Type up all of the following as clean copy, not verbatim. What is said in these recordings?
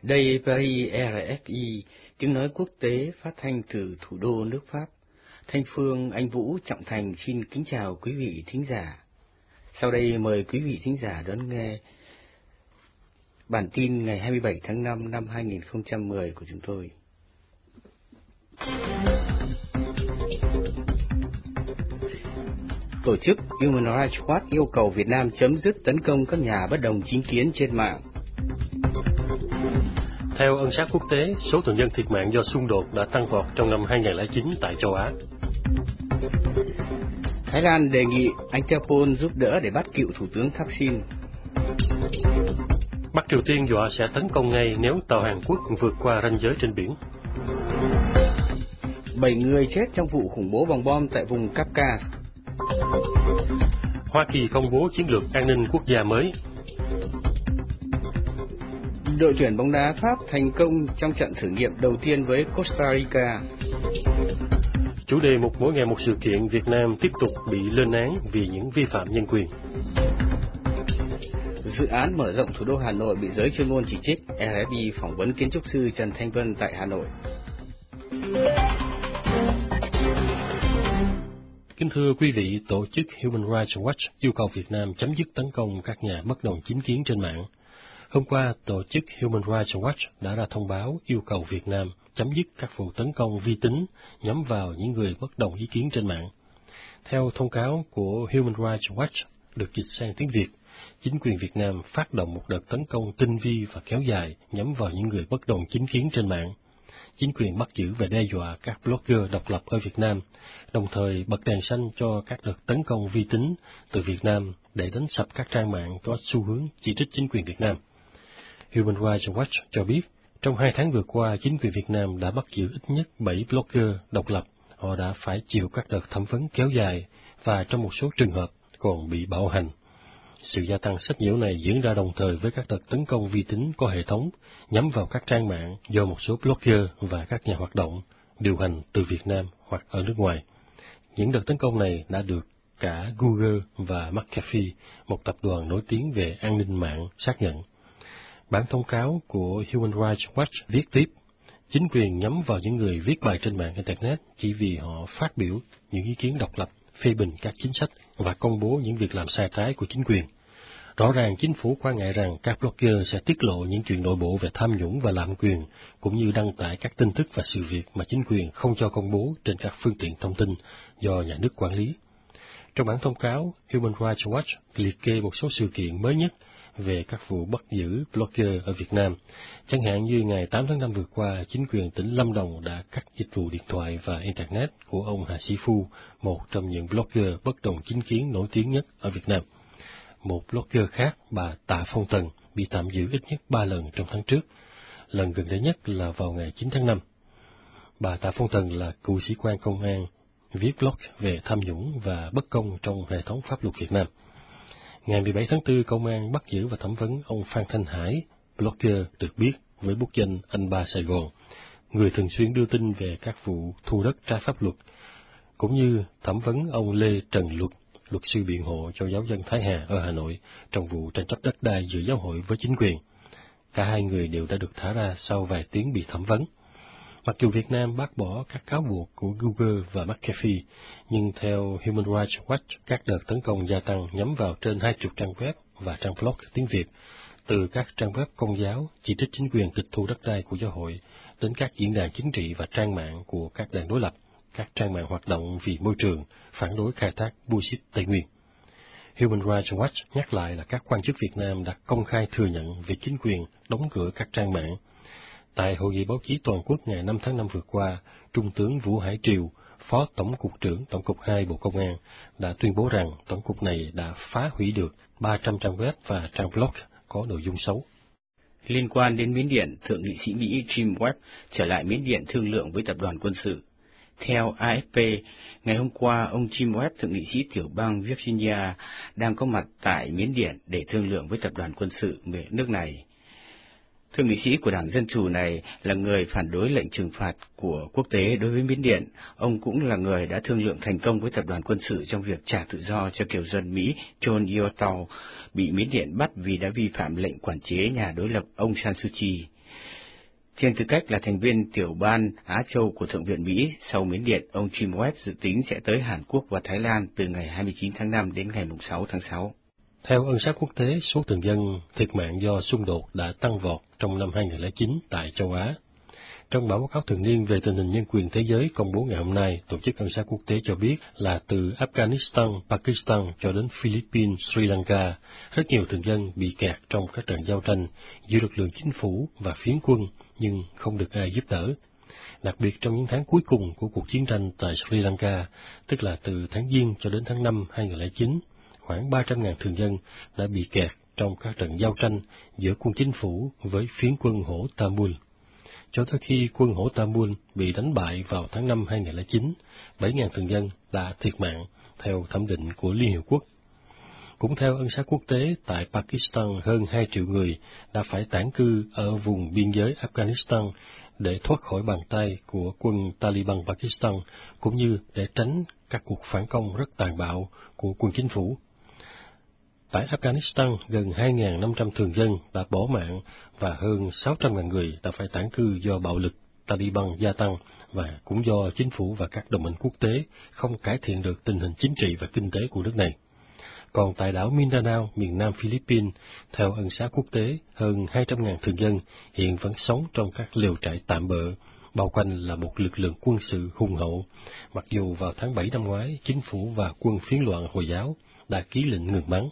Đây Paris RFI, tiếng nói quốc tế phát thanh từ thủ đô nước Pháp. Thanh Phương, Anh Vũ, Trọng Thành xin kính chào quý vị thính giả. Sau đây mời quý vị thính giả đón nghe bản tin ngày 27 tháng 5 năm 2010 của chúng tôi. Tổ chức Human Rights Watch yêu cầu Việt Nam chấm dứt tấn công các nhà bất đồng chính kiến trên mạng. Theo ân xá quốc tế, số thường dân thiệt mạng do xung đột đã tăng vọt trong năm 2009 tại châu Á. Thái Lan đề nghị Interpol giúp đỡ để bắt cựu Thủ tướng Thaksin. Bắc Triều Tiên dọa sẽ tấn công ngay nếu tàu Hàn Quốc vượt qua ranh giới trên biển. 7 người chết trong vụ khủng bố bằng bom tại vùng Kafka. Hoa Kỳ công bố chiến lược an ninh quốc gia mới. Đội tuyển bóng đá Pháp thành công trong trận thử nghiệm đầu tiên với Costa Rica. Chủ đề mỗi ngày một sự kiện, Việt Nam tiếp tục bị lên án vì những vi phạm nhân quyền. Dự án mở rộng thủ đô Hà Nội bị giới chuyên môn chỉ trích. RFI phỏng vấn kiến trúc sư Trần Thanh Vân tại Hà Nội. Kính thưa quý vị, tổ chức Human Rights Watch yêu cầu Việt Nam chấm dứt tấn công các nhà bất đồng chính kiến trên mạng. Hôm qua, tổ chức Human Rights Watch đã ra thông báo yêu cầu Việt Nam chấm dứt các vụ tấn công vi tính nhắm vào những người bất đồng ý kiến trên mạng. Theo thông cáo của Human Rights Watch được dịch sang tiếng Việt, chính quyền Việt Nam phát động một đợt tấn công tinh vi và kéo dài nhắm vào những người bất đồng chính kiến trên mạng. Chính quyền bắt giữ và đe dọa các blogger độc lập ở Việt Nam, đồng thời bật đèn xanh cho các đợt tấn công vi tính từ Việt Nam để đánh sập các trang mạng có xu hướng chỉ trích chính quyền Việt Nam. Human Rights Watch cho biết, trong 2 tháng vừa qua, chính quyền Việt Nam đã bắt giữ ít nhất 7 blogger độc lập. Họ đã phải chịu các đợt thẩm vấn kéo dài và trong một số trường hợp còn bị bạo hành. Sự gia tăng sách nhiễu này diễn ra đồng thời với các đợt tấn công vi tính có hệ thống nhắm vào các trang mạng do một số blogger và các nhà hoạt động điều hành từ Việt Nam hoặc ở nước ngoài. Những đợt tấn công này đã được cả Google và McAfee, một tập đoàn nổi tiếng về an ninh mạng, xác nhận. Bản thông cáo của Human Rights Watch viết tiếp, chính quyền nhắm vào những người viết bài trên mạng Internet chỉ vì họ phát biểu những ý kiến độc lập, phê bình các chính sách và công bố những việc làm sai trái của chính quyền. Rõ ràng chính phủ quan ngại rằng các blogger sẽ tiết lộ những chuyện nội bộ về tham nhũng và lạm quyền, cũng như đăng tải các tin tức và sự việc mà chính quyền không cho công bố trên các phương tiện thông tin do nhà nước quản lý. Trong bản thông cáo, Human Rights Watch liệt kê một số sự kiện mới nhất về các vụ bắt giữ blogger ở Việt Nam. Chẳng hạn như ngày 8 tháng 5 vừa qua, chính quyền tỉnh Lâm Đồng đã cắt dịch vụ điện thoại và Internet của ông Hà Sĩ Phu, một trong những blogger bất đồng chính kiến nổi tiếng nhất ở Việt Nam. Một blogger khác, bà Tạ Phong Tần, bị tạm giữ ít nhất 3 lần trong tháng trước. Lần gần đây nhất là vào ngày 9 tháng 5. Bà Tạ Phong Tần là cựu sĩ quan công an, viết blog về tham nhũng và bất công trong hệ thống pháp luật Việt Nam. Ngày 17 tháng 4, công an bắt giữ và thẩm vấn ông Phan Thanh Hải, blogger được biết với bút danh Anh Ba Sài Gòn, người thường xuyên đưa tin về các vụ thu đất trái pháp luật, cũng như thẩm vấn ông Lê Trần Luật, luật sư biện hộ cho giáo dân Thái Hà ở Hà Nội trong vụ tranh chấp đất đai giữa giáo hội với chính quyền. Cả hai người đều đã được thả ra sau vài tiếng bị thẩm vấn. Mặc dù Việt Nam bác bỏ các cáo buộc của Google và McAfee, nhưng theo Human Rights Watch, các đợt tấn công gia tăng nhắm vào trên 20 trang web và trang blog tiếng Việt, từ các trang web công giáo chỉ trích chính quyền tịch thu đất đai của giáo hội, đến các diễn đàn chính trị và trang mạng của các đảng đối lập, các trang mạng hoạt động vì môi trường, phản đối khai thác bauxit Tây Nguyên. Human Rights Watch nhắc lại là các quan chức Việt Nam đã công khai thừa nhận việc chính quyền đóng cửa các trang mạng. Tại Hội nghị báo chí toàn quốc ngày 5 tháng 5 vừa qua, Trung tướng Vũ Hải Triều, Phó Tổng cục trưởng Tổng cục 2 Bộ Công an, đã tuyên bố rằng Tổng cục này đã phá hủy được 300 trang web và trang blog có nội dung xấu. Liên quan đến Miến Điện, Thượng nghị sĩ Mỹ Jim Webb trở lại Miến Điện thương lượng với tập đoàn quân sự. Theo AFP, ngày hôm qua, ông Jim Webb, thượng nghị sĩ tiểu bang Virginia, đang có mặt tại Miến Điện để thương lượng với tập đoàn quân sự nước này. Thượng nghị sĩ của Đảng Dân Chủ này là người phản đối lệnh trừng phạt của quốc tế đối với Miến Điện. Ông cũng là người đã thương lượng thành công với tập đoàn quân sự trong việc trả tự do cho kiều dân Mỹ John Yotao bị Miến Điện bắt vì đã vi phạm lệnh quản chế nhà đối lập ông San Suu Kyi. Trên tư cách là thành viên tiểu ban Á Châu của Thượng viện Mỹ, sau Miến Điện, ông Jim Webb dự tính sẽ tới Hàn Quốc và Thái Lan từ ngày 29 tháng 5 đến ngày 6 tháng 6. Theo ân xá quốc tế, số thường dân thiệt mạng do xung đột đã tăng vọt trong năm 2009 tại châu Á. Trong bản báo cáo thường niên về tình hình nhân quyền thế giới công bố ngày hôm nay, Tổ chức Ân xá Quốc tế cho biết là từ Afghanistan, Pakistan cho đến Philippines, Sri Lanka, rất nhiều thường dân bị kẹt trong các trận giao tranh giữa lực lượng chính phủ và phiến quân nhưng không được ai giúp đỡ. Đặc biệt trong những tháng cuối cùng của cuộc chiến tranh tại Sri Lanka, tức là từ tháng Giêng cho đến tháng 5 2009, khoảng 300.000 thường dân đã bị kẹt trong các trận giao tranh giữa quân chính phủ với phiến quân hổ Tamil. Cho tới khi quân hổ Tamil bị đánh bại vào tháng 5 2009, 7.000 thường dân đã thiệt mạng theo thẩm định của Liên Hiệp Quốc. Cũng theo ân xá quốc tế, tại Pakistan hơn 2 triệu người đã phải tản cư ở vùng biên giới Afghanistan để thoát khỏi bàn tay của quân Taliban Pakistan, cũng như để tránh các cuộc phản công rất tàn bạo của quân chính phủ. Tại Afghanistan, gần 2.500 thường dân đã bỏ mạng và hơn 600.000 người đã phải tản cư do bạo lực Taliban gia tăng và cũng do chính phủ và các đồng minh quốc tế không cải thiện được tình hình chính trị và kinh tế của nước này. Còn tại đảo Mindanao, miền nam Philippines, theo ân xá quốc tế, hơn 200.000 thường dân hiện vẫn sống trong các lều trại tạm bợ, bao quanh là một lực lượng quân sự hùng hậu, mặc dù vào tháng 7 năm ngoái, chính phủ và quân phiến loạn Hồi giáo đã ký lệnh ngừng bắn.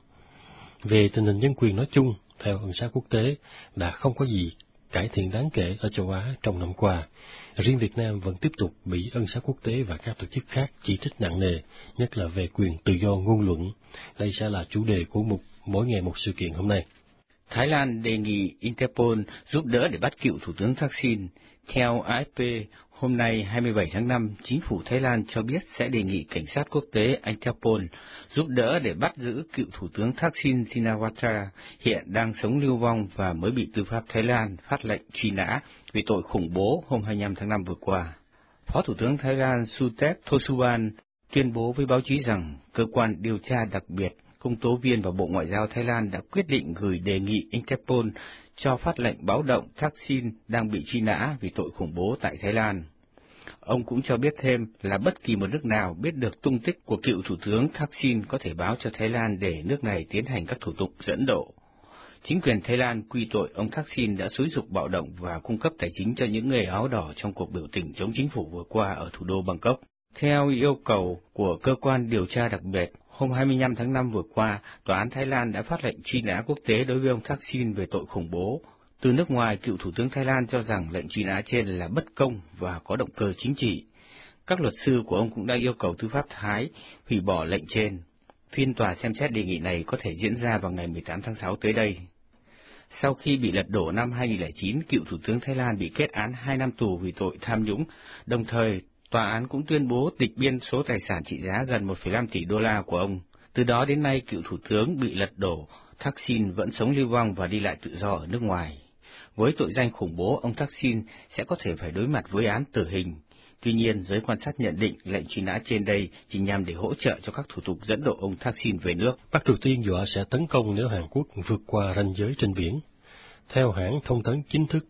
Về tình hình nhân quyền nói chung, theo ân xá quốc tế, đã không có gì cải thiện đáng kể ở châu Á trong năm qua. Riêng Việt Nam vẫn tiếp tục bị ân xá quốc tế và các tổ chức khác chỉ trích nặng nề, nhất là về quyền tự do ngôn luận. Đây sẽ là chủ đề của mục Mỗi ngày một sự kiện hôm nay. Thái Lan đề nghị Interpol giúp đỡ để bắt cựu Thủ tướng Thaksin. Theo AFP, hôm nay 27 tháng 5, chính phủ Thái Lan cho biết sẽ đề nghị cảnh sát quốc tế Interpol giúp đỡ để bắt giữ cựu Thủ tướng Thaksin Shinawatra, hiện đang sống lưu vong và mới bị tư pháp Thái Lan phát lệnh truy nã vì tội khủng bố hôm 25 tháng 5 vừa qua. Phó Thủ tướng Thái Lan Suthep Thavisin tuyên bố với báo chí rằng cơ quan điều tra đặc biệt, công tố viên và Bộ Ngoại giao Thái Lan đã quyết định gửi đề nghị Interpol cho phát lệnh báo động Thaksin đang bị truy nã vì tội khủng bố tại Thái Lan. Ông cũng cho biết thêm là bất kỳ một nước nào biết được tung tích của cựu Thủ tướng Thaksin có thể báo cho Thái Lan để nước này tiến hành các thủ tục dẫn độ. Chính quyền Thái Lan quy tội ông Thaksin đã xúi giục bạo động và cung cấp tài chính cho những người áo đỏ trong cuộc biểu tình chống chính phủ vừa qua ở thủ đô Bangkok. Theo yêu cầu của cơ quan điều tra đặc biệt, hôm 25 tháng 5 vừa qua, Tòa án Thái Lan đã phát lệnh truy nã quốc tế đối với ông Thaksin về tội khủng bố. Từ nước ngoài, cựu Thủ tướng Thái Lan cho rằng lệnh truy nã trên là bất công và có động cơ chính trị. Các luật sư của ông cũng đã yêu cầu tư pháp Thái hủy bỏ lệnh trên. Phiên tòa xem xét đề nghị này có thể diễn ra vào ngày 18 tháng 6 tới đây. Sau khi bị lật đổ năm 2009, cựu Thủ tướng Thái Lan bị kết án 2 năm tù vì tội tham nhũng, đồng thời tòa án cũng tuyên bố tịch biên số tài sản trị giá gần 1,5 tỷ đô la của ông. Từ đó đến nay, cựu Thủ tướng bị lật đổ, Thaksin vẫn sống lưu vong và đi lại tự do ở nước ngoài. Với tội danh khủng bố, ông Thaksin sẽ có thể phải đối mặt với án tử hình. Tuy nhiên, giới quan sát nhận định lệnh truy nã trên đây chỉ nhằm để hỗ trợ cho các thủ tục dẫn độ ông Thaksin về nước. Bắc Triều Tiên dọa sẽ tấn công nếu Hàn Quốc vượt qua ranh giới trên biển. Theo hãng thông tấn chính thức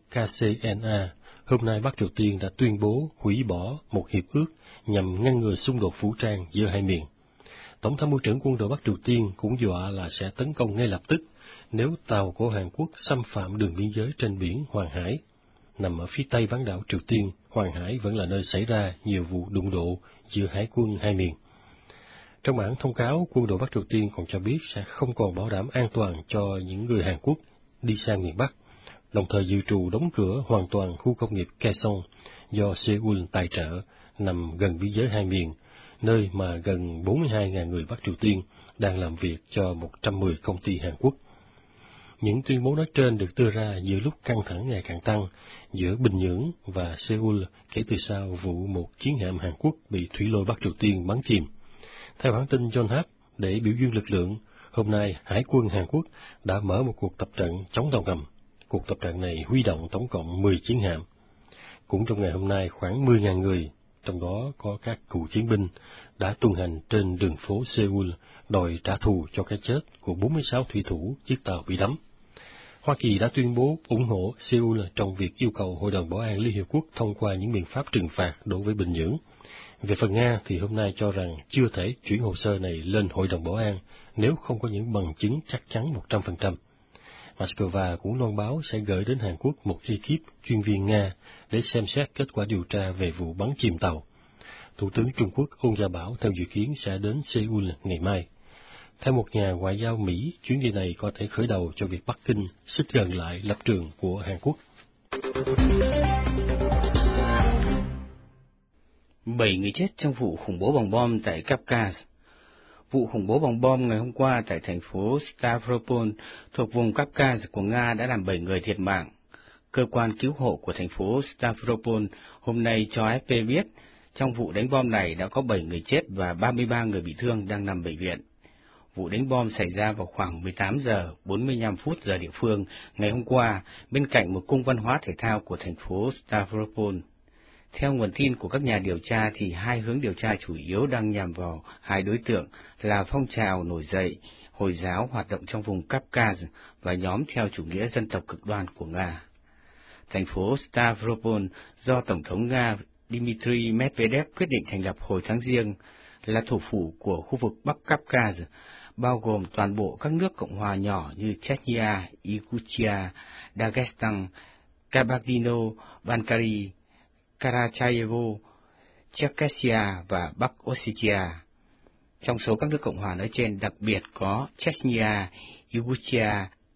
KCNA, hôm nay Bắc Triều Tiên đã tuyên bố hủy bỏ một hiệp ước nhằm ngăn ngừa xung đột vũ trang giữa hai miền. Tổng tham mưu trưởng quân đội Bắc Triều Tiên cũng dọa là sẽ tấn công ngay lập tức nếu tàu của Hàn Quốc xâm phạm đường biên giới trên biển Hoàng Hải. Nằm ở phía tây bán đảo Triều Tiên, Hoàng Hải vẫn là nơi xảy ra nhiều vụ đụng độ giữa hải quân hai miền. Trong bản thông cáo, quân đội Bắc Triều Tiên còn cho biết sẽ không còn bảo đảm an toàn cho những người Hàn Quốc đi sang miền Bắc, đồng thời dự trù đóng cửa hoàn toàn khu công nghiệp Kaesong do Seoul tài trợ nằm gần biên giới hai miền, nơi mà gần 42.000 người Bắc Triều Tiên đang làm việc cho 110 công ty Hàn Quốc. Những tuyên bố nói trên được đưa ra giữa lúc căng thẳng ngày càng tăng giữa Bình Nhưỡng và Seoul kể từ sau vụ một chiến hạm Hàn Quốc bị thủy lôi Bắc Triều Tiên bắn chìm. Theo hãng tin Yonhap, để biểu dương lực lượng, hôm nay Hải quân Hàn Quốc đã mở một cuộc tập trận chống tàu ngầm. Cuộc tập trận này huy động tổng cộng 10 chiến hạm. Cũng trong ngày hôm nay, khoảng 10.000 người, trong đó có các cựu chiến binh, đã tuần hành trên đường phố Seoul đòi trả thù cho cái chết của 46 thủy thủ chiếc tàu bị đắm. Hoa Kỳ đã tuyên bố ủng hộ Seoul trong việc yêu cầu Hội đồng Bảo an Liên Hiệp Quốc thông qua những biện pháp trừng phạt đối với Bình Nhưỡng. Về phần Nga thì hôm nay cho rằng chưa thể chuyển hồ sơ này lên Hội đồng Bảo an nếu không có những bằng chứng chắc chắn 100%. Moscow cũng loan báo sẽ gửi đến Hàn Quốc một ekip chuyên viên Nga để xem xét kết quả điều tra về vụ bắn chìm tàu. Thủ tướng Trung Quốc Ôn Gia Bảo theo dự kiến sẽ đến Seoul ngày mai. Theo một nhà ngoại giao Mỹ, chuyến đi này có thể khởi đầu cho việc Bắc Kinh xích gần lại lập trường của Hàn Quốc. 7 người chết trong vụ khủng bố bằng bom tại Kafkaz. Vụ khủng bố bằng bom ngày hôm qua tại thành phố Stavropol thuộc vùng Kafkaz của Nga đã làm 7 người thiệt mạng. Cơ quan cứu hộ của thành phố Stavropol hôm nay cho AFP biết, trong vụ đánh bom này đã có 7 người chết và 33 người bị thương đang nằm bệnh viện. Vụ đánh bom xảy ra vào khoảng 18 giờ 45 phút giờ địa phương ngày hôm qua bên cạnh một cung văn hóa thể thao của thành phố Stavropol. Theo nguồn tin của các nhà điều tra thì hai hướng điều tra chủ yếu đang nhằm vào hai đối tượng là phong trào nổi dậy Hồi giáo hoạt động trong vùng Kafkaz và nhóm theo chủ nghĩa dân tộc cực đoan của Nga. Thành phố Stavropol do Tổng thống Nga Dmitry Medvedev quyết định thành lập hồi tháng Giêng là thủ phủ của khu vực Bắc Kafkaz, bao gồm toàn bộ các nước cộng hòa nhỏ như Chechnya, Yakutia, Dagestan, Kabardino-Balkari, Karachayevo, Cherkessia và Bắc Ossetia. Trong số các nước cộng hòa nói trên đặc biệt có Chechnya, Yakutia,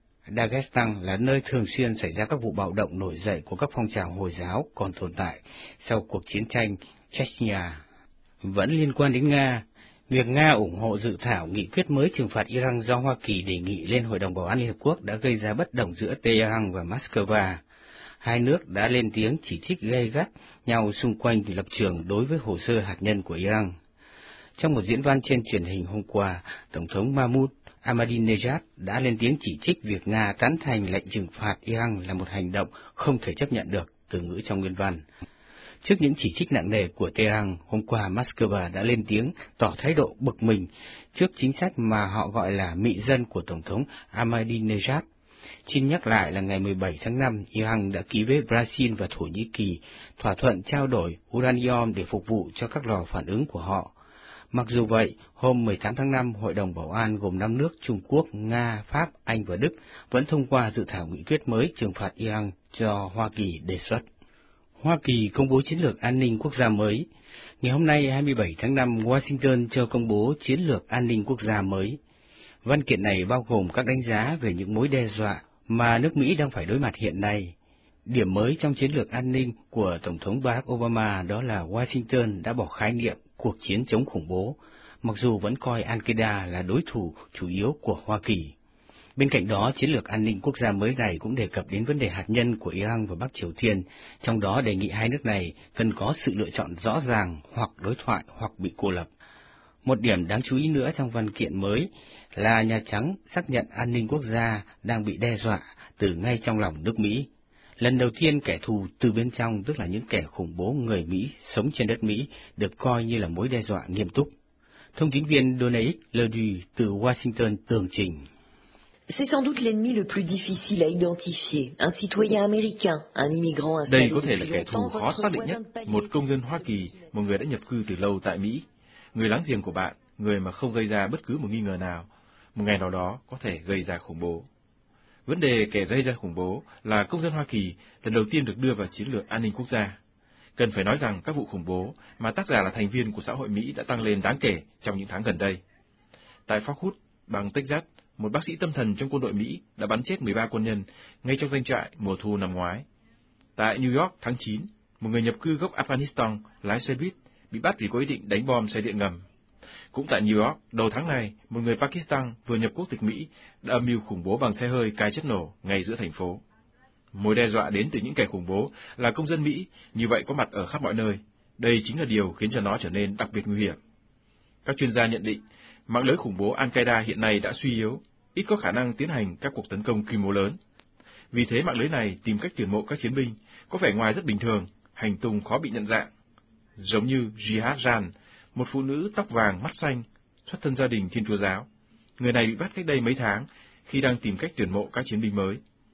Dagestan là nơi thường xuyên xảy ra các vụ bạo động nổi dậy của các phong trào Hồi giáo còn tồn tại sau cuộc chiến tranh Chechnya. Vẫn liên quan đến Nga, việc Nga ủng hộ dự thảo nghị quyết mới trừng phạt Iran do Hoa Kỳ đề nghị lên Hội đồng Bảo an Liên Hợp Quốc đã gây ra bất đồng giữa Tehran và Moscow. Hai nước đã lên tiếng chỉ trích gay gắt nhau xung quanh lập trường đối với hồ sơ hạt nhân của Iran. Trong một diễn văn trên truyền hình hôm qua, Tổng thống Mahmoud Ahmadinejad đã lên tiếng chỉ trích việc Nga tán thành lệnh trừng phạt Iran là một hành động không thể chấp nhận được, từ ngữ trong nguyên văn. Trước những chỉ trích nặng nề của Tehran, hôm qua Moscow đã lên tiếng tỏ thái độ bực mình trước chính sách mà họ gọi là mị dân của Tổng thống Ahmadinejad. Xin nhắc lại là ngày 17 tháng 5, Iran đã ký với Brazil và Thổ Nhĩ Kỳ thỏa thuận trao đổi uranium để phục vụ cho các lò phản ứng của họ. Mặc dù vậy, hôm 18 tháng 5, Hội đồng Bảo an gồm 5 nước Trung Quốc, Nga, Pháp, Anh và Đức vẫn thông qua dự thảo nghị quyết mới trừng phạt Iran do Hoa Kỳ đề xuất. Hoa Kỳ công bố chiến lược an ninh quốc gia mới. Ngày hôm nay 27 tháng 5, Washington cho công bố chiến lược an ninh quốc gia mới. Văn kiện này bao gồm các đánh giá về những mối đe dọa mà nước Mỹ đang phải đối mặt hiện nay. Điểm mới trong chiến lược an ninh của Tổng thống Barack Obama đó là Washington đã bỏ khái niệm cuộc chiến chống khủng bố, mặc dù vẫn coi Al-Qaeda là đối thủ chủ yếu của Hoa Kỳ. Bên cạnh đó, chiến lược an ninh quốc gia mới này cũng đề cập đến vấn đề hạt nhân của Iran và Bắc Triều Tiên, trong đó đề nghị hai nước này cần có sự lựa chọn rõ ràng hoặc đối thoại hoặc bị cô lập. Một điểm đáng chú ý nữa trong văn kiện mới là Nhà Trắng xác nhận an ninh quốc gia đang bị đe dọa từ ngay trong lòng nước Mỹ. Lần đầu tiên kẻ thù từ bên trong, tức là những kẻ khủng bố người Mỹ sống trên đất Mỹ, được coi như là mối đe dọa nghiêm túc. Thông tín viên Donald Leduc từ Washington tường trình. C'est sans doute l'ennemi le plus difficile à identifier, un citoyen américain, un immigrant installé. Đây có thể là kẻ thù khó xác định nhất, một công dân Hoa Kỳ, một người đã nhập cư từ lâu tại Mỹ, người láng giềng của bạn, người mà không gây ra bất cứ một nghi ngờ nào, một ngày nào đó có thể gây ra khủng bố. Vấn đề kẻ gây ra khủng bố là công dân Hoa Kỳ lần đầu tiên được đưa vào chiến lược an ninh quốc gia. Cần phải nói rằng các vụ khủng bố mà tác giả là thành viên của xã hội Mỹ đã tăng lên đáng kể trong những tháng gần đây. Tại Fort Hood, bang Texas, một bác sĩ tâm thần trong quân đội Mỹ đã bắn chết 13 quân nhân ngay trong doanh trại mùa thu năm ngoái. Tại New York tháng 9, một người nhập cư gốc Afghanistan lái xe buýt bị bắt vì có ý định đánh bom xe điện ngầm. Cũng tại New York, đầu tháng này, một người Pakistan vừa nhập quốc tịch Mỹ đã âm mưu khủng bố bằng xe hơi cài chất nổ ngay giữa thành phố. Mối đe dọa đến từ những kẻ khủng bố là công dân Mỹ, như vậy có mặt ở khắp mọi nơi. Đây chính là điều khiến cho nó trở nên đặc biệt nguy hiểm. Các chuyên gia nhận định, mạng lưới khủng bố Al-Qaeda hiện nay đã suy yếu, ít có khả năng tiến hành các cuộc tấn công quy mô lớn. Vì thế mạng lưới này tìm cách tuyển mộ các chiến binh có vẻ ngoài rất bình thường, hành tung khó bị nhận dạng. Giống như Jihad Jan, một phụ nữ tóc vàng mắt xanh, xuất thân gia đình Thiên Chúa giáo. Người này bị bắt cách đây mấy tháng khi đang tìm cách tuyển mộ các chiến binh mới.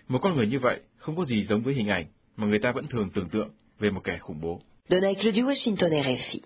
Một con người như vậy không có gì giống với hình ảnh mà người ta vẫn thường tưởng tượng về một kẻ khủng bố. Donna Ecleux du Washington RFI.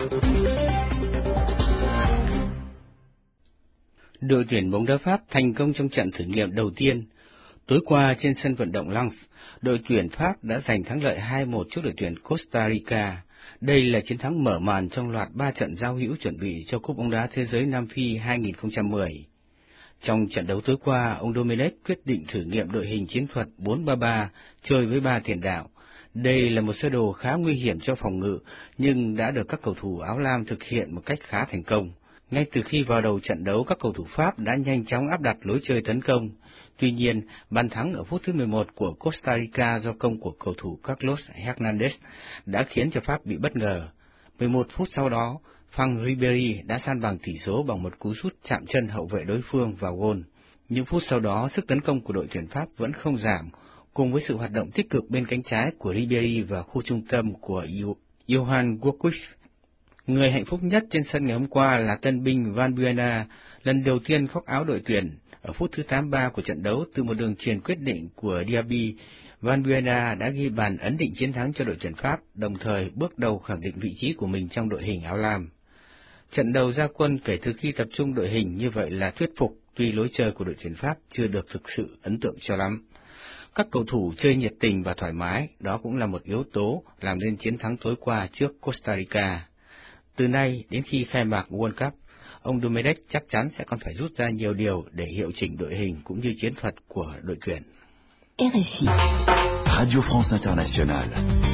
Đội tuyển bóng đá Pháp thành công trong trận thử nghiệm đầu tiên. Tối qua trên sân vận động Lens, đội tuyển Pháp đã giành thắng lợi 2-1 trước đội tuyển Costa Rica. Đây là chiến thắng mở màn trong loạt 3 trận giao hữu chuẩn bị cho Cúp bóng đá Thế giới Nam Phi 2010. Trong trận đấu tối qua, ông Domenech quyết định thử nghiệm đội hình chiến thuật 4-3-3, chơi với 3 tiền đạo. Đây là một sơ đồ khá nguy hiểm cho phòng ngự, nhưng đã được các cầu thủ áo lam thực hiện một cách khá thành công. Ngay từ khi vào đầu trận đấu, các cầu thủ Pháp đã nhanh chóng áp đặt lối chơi tấn công. Tuy nhiên, bàn thắng ở phút thứ 11 của Costa Rica do công của cầu thủ Carlos Hernandez đã khiến cho Pháp bị bất ngờ. 11 phút sau đó, Franck Ribéry đã san bằng tỷ số bằng một cú sút chạm chân hậu vệ đối phương vào gôn. Những phút sau đó, sức tấn công của đội tuyển Pháp vẫn không giảm, cùng với sự hoạt động tích cực bên cánh trái của Ribéry và khu trung tâm của Johan Gourcuff. Người hạnh phúc nhất trên sân ngày hôm qua là tân binh Valbuena, lần đầu tiên khoác áo đội tuyển. Ở phút thứ 83 của trận đấu, từ một đường chuyền quyết định của Diaby, Valbuena đã ghi bàn ấn định chiến thắng cho đội tuyển Pháp, đồng thời bước đầu khẳng định vị trí của mình trong đội hình áo lam. Trận đầu ra quân kể từ khi tập trung đội hình như vậy là thuyết phục, tuy lối chơi của đội tuyển Pháp chưa được thực sự ấn tượng cho lắm. Các cầu thủ chơi nhiệt tình và thoải mái, đó cũng là một yếu tố làm nên chiến thắng tối qua trước Costa Rica. Từ nay đến khi khai mạc World Cup, ông Domenech chắc chắn sẽ còn phải rút ra nhiều điều để hiệu chỉnh đội hình cũng như chiến thuật của đội tuyển. RFI. Radio France Internationale.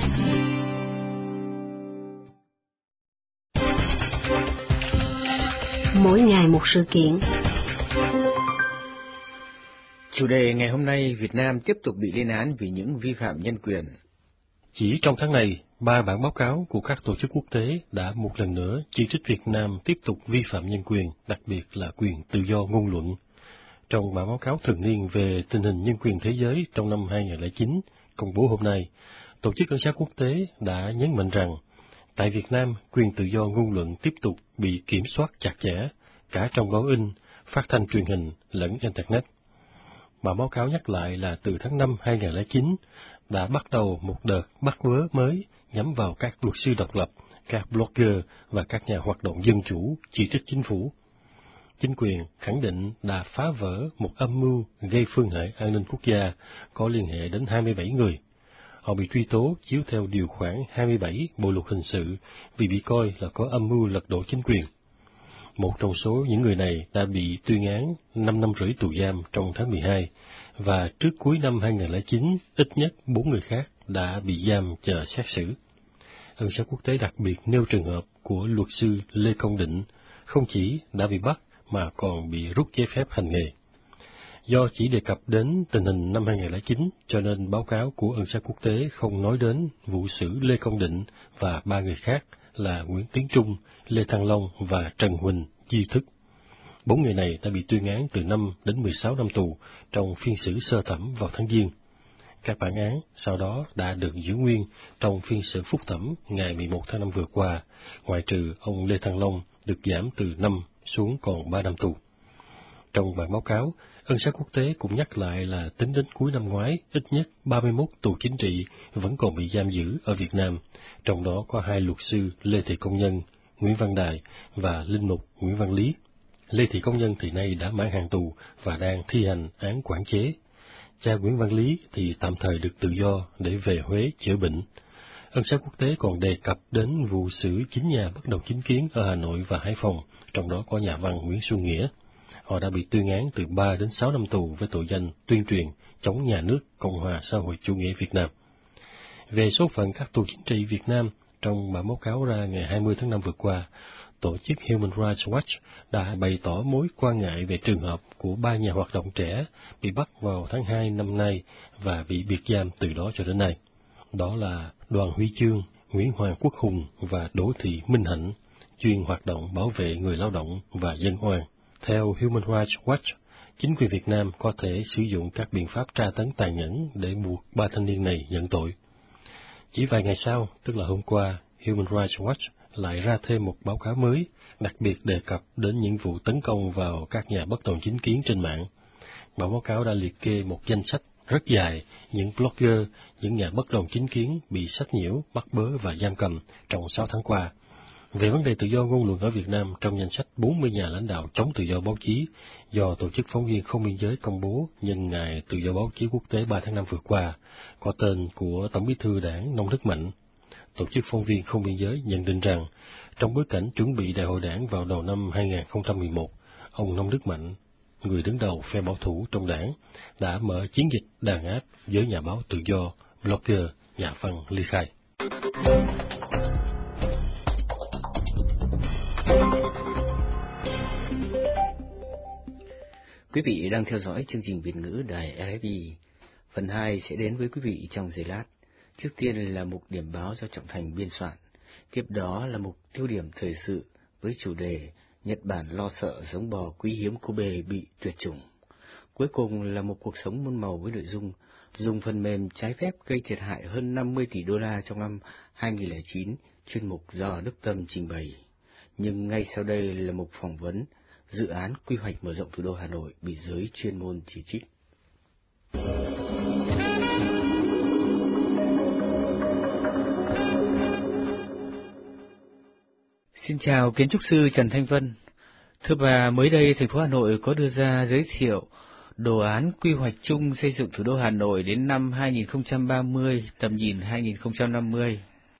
Mỗi ngày một sự kiện. Chủ đề ngày hôm nay, Việt Nam tiếp tục bị lên án vì những vi phạm nhân quyền. Chỉ trong tháng này, 3 bản báo cáo của các tổ chức quốc tế đã một lần nữa chỉ trích Việt Nam tiếp tục vi phạm nhân quyền, đặc biệt là quyền tự do ngôn luận. Trong bản báo cáo thường niên về tình hình nhân quyền thế giới trong năm 2009, công bố hôm nay, Tổ chức Ân xá Quốc tế đã nhấn mạnh rằng, tại Việt Nam, quyền tự do ngôn luận tiếp tục bị kiểm soát chặt chẽ, cả trong báo in, phát thanh truyền hình lẫn Internet. Bản báo cáo nhắc lại là từ tháng 5 2009 đã bắt đầu một đợt bắt vớ mới nhắm vào các luật sư độc lập, các blogger và các nhà hoạt động dân chủ chỉ trích chính phủ. Chính quyền khẳng định đã phá vỡ một âm mưu gây phương hại an ninh quốc gia có liên hệ đến 27 người. Họ bị truy tố chiếu theo điều khoản 27 Bộ luật hình sự vì bị coi là có âm mưu lật đổ chính quyền. Một trong số những người này đã bị tuyên án 5 năm rưỡi tù giam trong tháng 12, và trước cuối năm 2009, ít nhất 4 người khác đã bị giam chờ xét xử. Ân xá Quốc tế đặc biệt nêu trường hợp của luật sư Lê Công Định, không chỉ đã bị bắt mà còn bị rút giấy phép hành nghề. Do chỉ đề cập đến tình hình năm 2009, cho nên báo cáo của Ân xá Quốc tế không nói đến vụ xử Lê Công Định và 3 người khác là Nguyễn Tiến Trung, Lê Thăng Long và Trần Huỳnh Duy Thức. 4 người này đã bị tuyên án từ 5 đến 16 năm tù trong phiên xử sơ thẩm vào tháng Giêng. Các bản án sau đó đã được giữ nguyên trong phiên xử phúc thẩm ngày 11 tháng 5 vừa qua, ngoại trừ ông Lê Thăng Long được giảm từ 5 xuống còn 3 năm tù. Trong bản báo cáo, Ân xá Quốc tế cũng nhắc lại là tính đến cuối năm ngoái, ít nhất 31 tù chính trị vẫn còn bị giam giữ ở Việt Nam, trong đó có 2 luật sư Lê Thị Công Nhân, Nguyễn Văn Đài và linh mục Nguyễn Văn Lý. Lê Thị Công Nhân thì nay đã mãn hạn tù và đang thi hành án quản chế. Cha Nguyễn Văn Lý thì tạm thời được tự do để về Huế chữa bệnh. Ân xá Quốc tế còn đề cập đến vụ xử 9 nhà bất đồng chính kiến ở Hà Nội và Hải Phòng, trong đó có nhà văn Nguyễn Xuân Nghĩa. Họ đã bị tuyên án từ 3 đến 6 năm tù với tội danh tuyên truyền chống nhà nước Cộng hòa xã hội chủ nghĩa Việt Nam. Về số phận các tù chính trị Việt Nam, trong bản báo cáo ra ngày 20 tháng 5 vừa qua, tổ chức Human Rights Watch đã bày tỏ mối quan ngại về trường hợp của 3 nhà hoạt động trẻ bị bắt vào tháng 2 năm nay và bị biệt giam từ đó cho đến nay. Đó là Đoàn Huy Chương, Nguyễn Hoàng Quốc Hùng và Đỗ Thị Minh Hạnh, chuyên hoạt động bảo vệ người lao động và dân oan. Theo Human Rights Watch, chính quyền Việt Nam có thể sử dụng các biện pháp tra tấn tàn nhẫn để buộc 3 thanh niên này nhận tội. Chỉ vài ngày sau, tức là hôm qua, Human Rights Watch lại ra thêm một báo cáo mới, đặc biệt đề cập đến những vụ tấn công vào các nhà bất đồng chính kiến trên mạng. Bản báo cáo đã liệt kê một danh sách rất dài, những blogger, những nhà bất đồng chính kiến bị sách nhiễu, bắt bớ và giam cầm trong 6 tháng qua. Về vấn đề tự do ngôn luận ở Việt Nam, trong danh sách 40 nhà lãnh đạo chống tự do báo chí do Tổ chức Phóng viên Không biên giới công bố nhân ngày Tự do báo chí quốc tế 3 tháng 5 vừa qua, có tên của Tổng bí thư Đảng Nông Đức Mạnh. Tổ chức Phóng viên Không biên giới nhận định rằng, trong bối cảnh chuẩn bị đại hội đảng vào đầu năm 2011, ông Nông Đức Mạnh, người đứng đầu phe bảo thủ trong đảng, đã mở chiến dịch đàn áp với nhà báo tự do, blogger, nhà văn ly khai. Quý vị đang theo dõi chương trình Việt ngữ đài RFI. Phần 2 sẽ đến với quý vị trong giây lát. Trước tiên là mục điểm báo do Trọng Thành biên soạn. Tiếp đó là mục tiêu điểm thời sự với chủ đề Nhật Bản lo sợ giống bò quý hiếm Kobe bị tuyệt chủng. Cuối cùng là một cuộc sống muôn màu với nội dung dùng phần mềm trái phép gây thiệt hại hơn 50 tỷ đô la trong năm 2009, chuyên mục do Đức Tâm trình bày. Nhưng ngay sau đây là mục phỏng vấn dự án quy hoạch mở rộng thủ đô Hà Nội bị giới chuyên môn chỉ trích. Xin chào kiến trúc sư Trần Thanh Vân. Thưa bà, mới đây thành phố Hà Nội có đưa ra giới thiệu đồ án quy hoạch chung xây dựng thủ đô Hà Nội đến năm 2030, tầm nhìn 2050.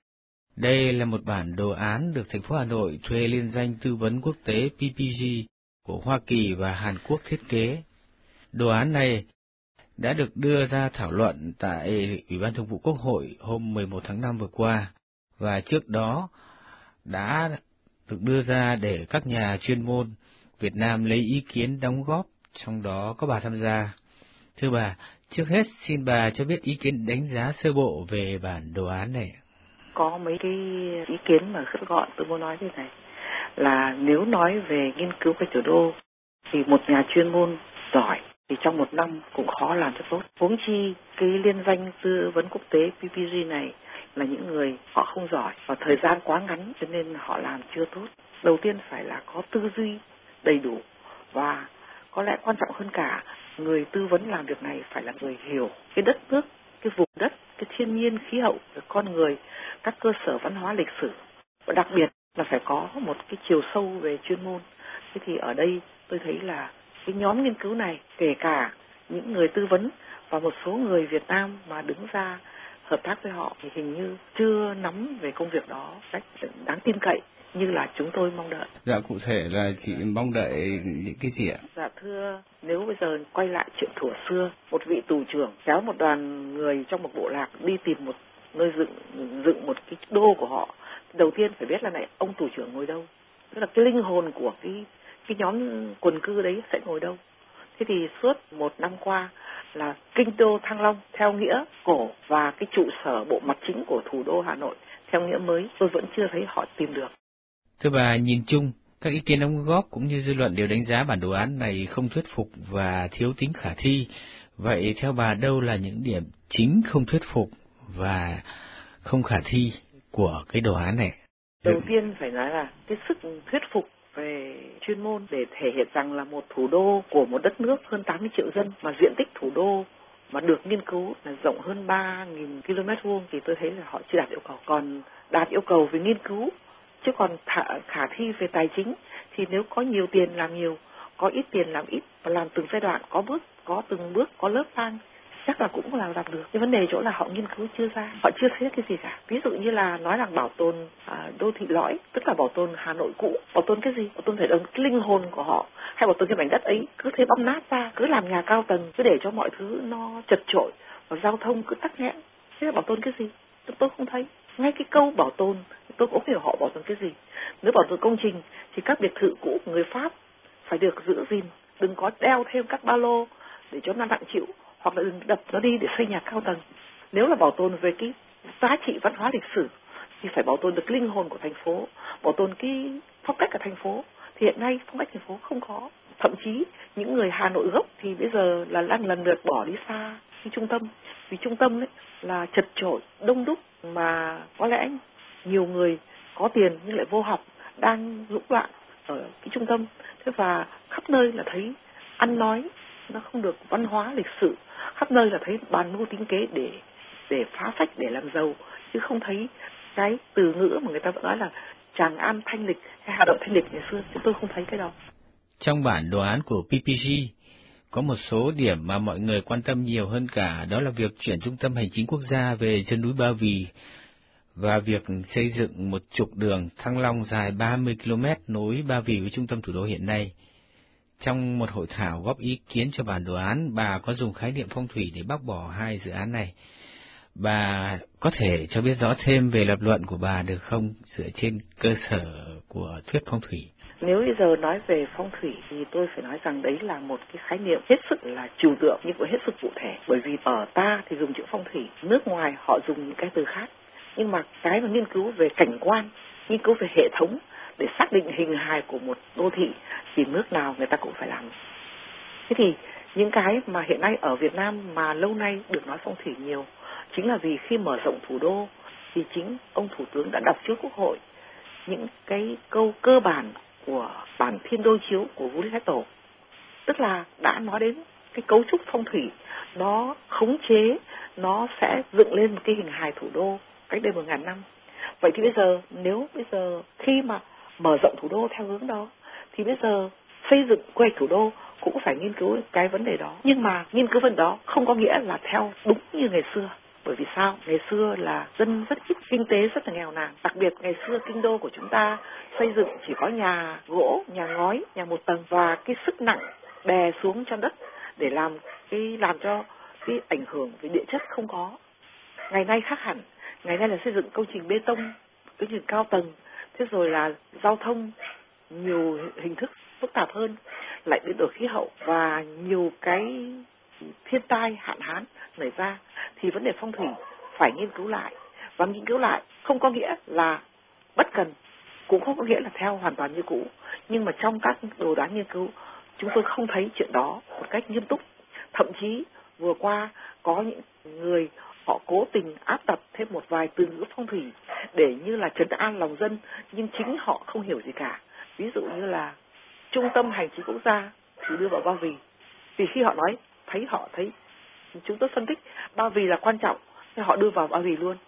Đây là một bản đồ án được thành phố Hà Nội thuê liên danh tư vấn quốc tế PPG của Hoa Kỳ và Hàn Quốc thiết kế. Đồ án này đã được đưa ra thảo luận tại Ủy ban Thường vụ Quốc hội hôm 11 tháng 5 vừa qua, và trước đó đã được đưa ra để các nhà chuyên môn Việt Nam lấy ý kiến đóng góp, trong đó có bà tham gia. Thưa bà, trước hết xin bà cho biết ý kiến đánh giá sơ bộ về bản đồ án này. Có mấy cái ý kiến mà rất gọn tôi muốn nói như này, là nếu nói về nghiên cứu về thủ đô thì một nhà chuyên môn giỏi thì trong một năm cũng khó làm cho tốt. Huống chi cái liên danh tư vấn quốc tế PPG này là những người họ không giỏi và thời gian quá ngắn cho nên họ làm chưa tốt. Đầu tiên phải là có tư duy đầy đủ, và có lẽ quan trọng hơn cả, người tư vấn làm việc này phải là người hiểu cái đất nước, cái vùng đất, cái thiên nhiên, khí hậu, cái con người, các cơ sở văn hóa lịch sử, và đặc biệt là phải có một cái chiều sâu về chuyên môn. Thế thì ở đây tôi thấy là cái nhóm nghiên cứu này, kể cả những người tư vấn và một số người Việt Nam mà đứng ra hợp tác với họ, thì hình như chưa nắm về công việc đó cách đáng tin cậy như là chúng tôi mong đợi. Dạ, cụ thể là chị mong đợi những cái gì ạ? Dạ thưa, nếu bây giờ quay lại chuyện thuở xưa, một vị tù trưởng kéo một đoàn người trong một bộ lạc đi tìm một nơi dựng một cái đô của họ, đầu tiên phải biết là này, ông tù trưởng ngồi đâu, tức là cái linh hồn của cái nhóm quần cư đấy sẽ ngồi đâu. Thế thì suốt một năm qua là kinh đô Thăng Long theo nghĩa cổ và cái trụ sở bộ mặt chính của thủ đô Hà Nội theo nghĩa mới, tôi vẫn chưa thấy họ tìm được. Thưa bà, nhìn chung, các ý kiến đóng góp cũng như dư luận đều đánh giá bản đồ án này không thuyết phục và thiếu tính khả thi. Vậy theo bà, đâu là những điểm chính không thuyết phục và không khả thi của cái đồ án này? Đầu tiên phải nói là cái sức thuyết phục về chuyên môn để thể hiện rằng là một thủ đô của một đất nước hơn 80 triệu dân mà diện tích thủ đô mà được nghiên cứu là rộng hơn 3.000 km2 thì tôi thấy là họ chưa đạt yêu cầu. Còn đạt yêu cầu về nghiên cứu, chứ còn khả thi về tài chính thì nếu có nhiều tiền làm nhiều, có ít tiền làm ít, và làm từng giai đoạn, có từng bước, có lớp thang, chắc là cũng làm được. Nhưng vấn đề chỗ là họ nghiên cứu chưa ra, họ chưa thấy cái gì cả. Ví dụ như là nói rằng bảo tồn đô thị lõi, tức là bảo tồn Hà Nội cũ, bảo tồn cái gì? Bảo tồn phải đồng cái linh hồn của họ, hay bảo tồn cái mảnh đất ấy, cứ thế băm nát ra, cứ làm nhà cao tầng, cứ để cho mọi thứ nó chật chội và giao thông cứ tắc nghẽn. Thế là bảo tồn cái gì? Tôi không thấy. Ngay cái câu bảo tồn, tôi cũng hiểu họ bảo tồn cái gì. Nếu bảo tồn công trình thì các biệt thự cũ của người Pháp phải được giữ gìn, đừng có đeo thêm các ba lô để cho nó nặng chịu, hoặc là đừng đập nó đi để xây nhà cao tầng. Nếu là bảo tồn về cái giá trị văn hóa lịch sử thì phải bảo tồn được linh hồn của thành phố, bảo tồn cái phong cách của thành phố. Thì hiện nay phong cách thành phố không có. Thậm chí những người Hà Nội gốc thì bây giờ là đang lần lượt bỏ đi xa cái trung tâm. Vì trung tâm ấy là chật chội, đông đúc, mà có lẽ nhiều người có tiền nhưng lại vô học đang lũng loạn ở cái trung tâm. Thế và khắp nơi là thấy ăn nói nó không được văn hóa lịch sự, khắp khắp nơi là thấy bàn mưu tính kế để phá phách, để làm giàu, chứ không thấy cái từ ngữ mà người ta vẫn nói là tràng an thanh lịch hay hà động thanh lịch ngày xưa, chứ tôi không thấy cái đó. Trong bản đồ án của PPG, có một số điểm mà mọi người quan tâm nhiều hơn cả, đó là việc chuyển trung tâm hành chính quốc gia về chân núi Ba Vì và việc xây dựng một trục đường Thăng Long dài 30 km nối Ba Vì với trung tâm thủ đô hiện nay. Trong một hội thảo góp ý kiến cho bản đồ án, bà có dùng khái niệm phong thủy để bác bỏ hai dự án này. Bà có thể cho biết rõ thêm về lập luận của bà được không, dựa trên cơ sở của thuyết phong thủy? Nếu bây giờ nói về phong thủy thì tôi phải nói rằng đấy là một cái khái niệm hết sức là trừu tượng nhưng cũng hết sức cụ thể. Bởi vì ở ta thì dùng chữ phong thủy, nước ngoài họ dùng những cái từ khác. Nhưng mà cái mà nghiên cứu về cảnh quan, nghiên cứu về hệ thống để xác định hình hài của một đô thị thì nước nào người ta cũng phải làm. Thế thì những cái mà hiện nay ở Việt Nam mà lâu nay được nói phong thủy nhiều chính là vì khi mở rộng thủ đô thì chính ông Thủ tướng đã đọc trước Quốc hội những cái câu cơ bản của bản Thiên Đô Chiếu của Vua Lý Thái Tổ. Tức là đã nói đến cái cấu trúc phong thủy, nó khống chế, nó sẽ dựng lên một cái hình hài thủ đô cách đây 1000 năm. Vậy thì nếu bây giờ khi mà mở rộng thủ đô theo hướng đó, thì bây giờ xây dựng quy hoạch thủ đô cũng phải nghiên cứu cái vấn đề đó. Nhưng mà nghiên cứu vấn đó không có nghĩa là theo đúng như ngày xưa. Bởi vì sao? Ngày xưa là dân rất ít, kinh tế rất là nghèo nàn. Đặc biệt ngày xưa kinh đô của chúng ta xây dựng chỉ có nhà gỗ, nhà ngói, nhà một tầng, và cái sức nặng đè xuống cho đất để làm cho cái ảnh hưởng về địa chất không có. Ngày nay khác hẳn. Ngày nay là xây dựng công trình bê tông, công trình cao tầng, thế rồi là giao thông nhiều hình thức phức tạp hơn, lại biến đổi khí hậu và nhiều cái thiên tai hạn hán nảy ra, thì vấn đề phong thủy phải nghiên cứu lại. Và nghiên cứu lại không có nghĩa là bất cần, cũng không có nghĩa là theo hoàn toàn như cũ. Nhưng mà trong các đồ đoán nghiên cứu, chúng tôi không thấy chuyện đó một cách nghiêm túc. Thậm chí vừa qua có những người họ cố tình áp đặt thêm một vài từ ngữ phong thủy để như là trấn an lòng dân, nhưng chính họ không hiểu gì cả. Ví dụ như là trung tâm hành chính quốc gia thì đưa vào Ba Vì. Vì khi họ nói, họ thấy chúng tôi phân tích Ba Vì là quan trọng, thì họ đưa vào Ba Vì luôn.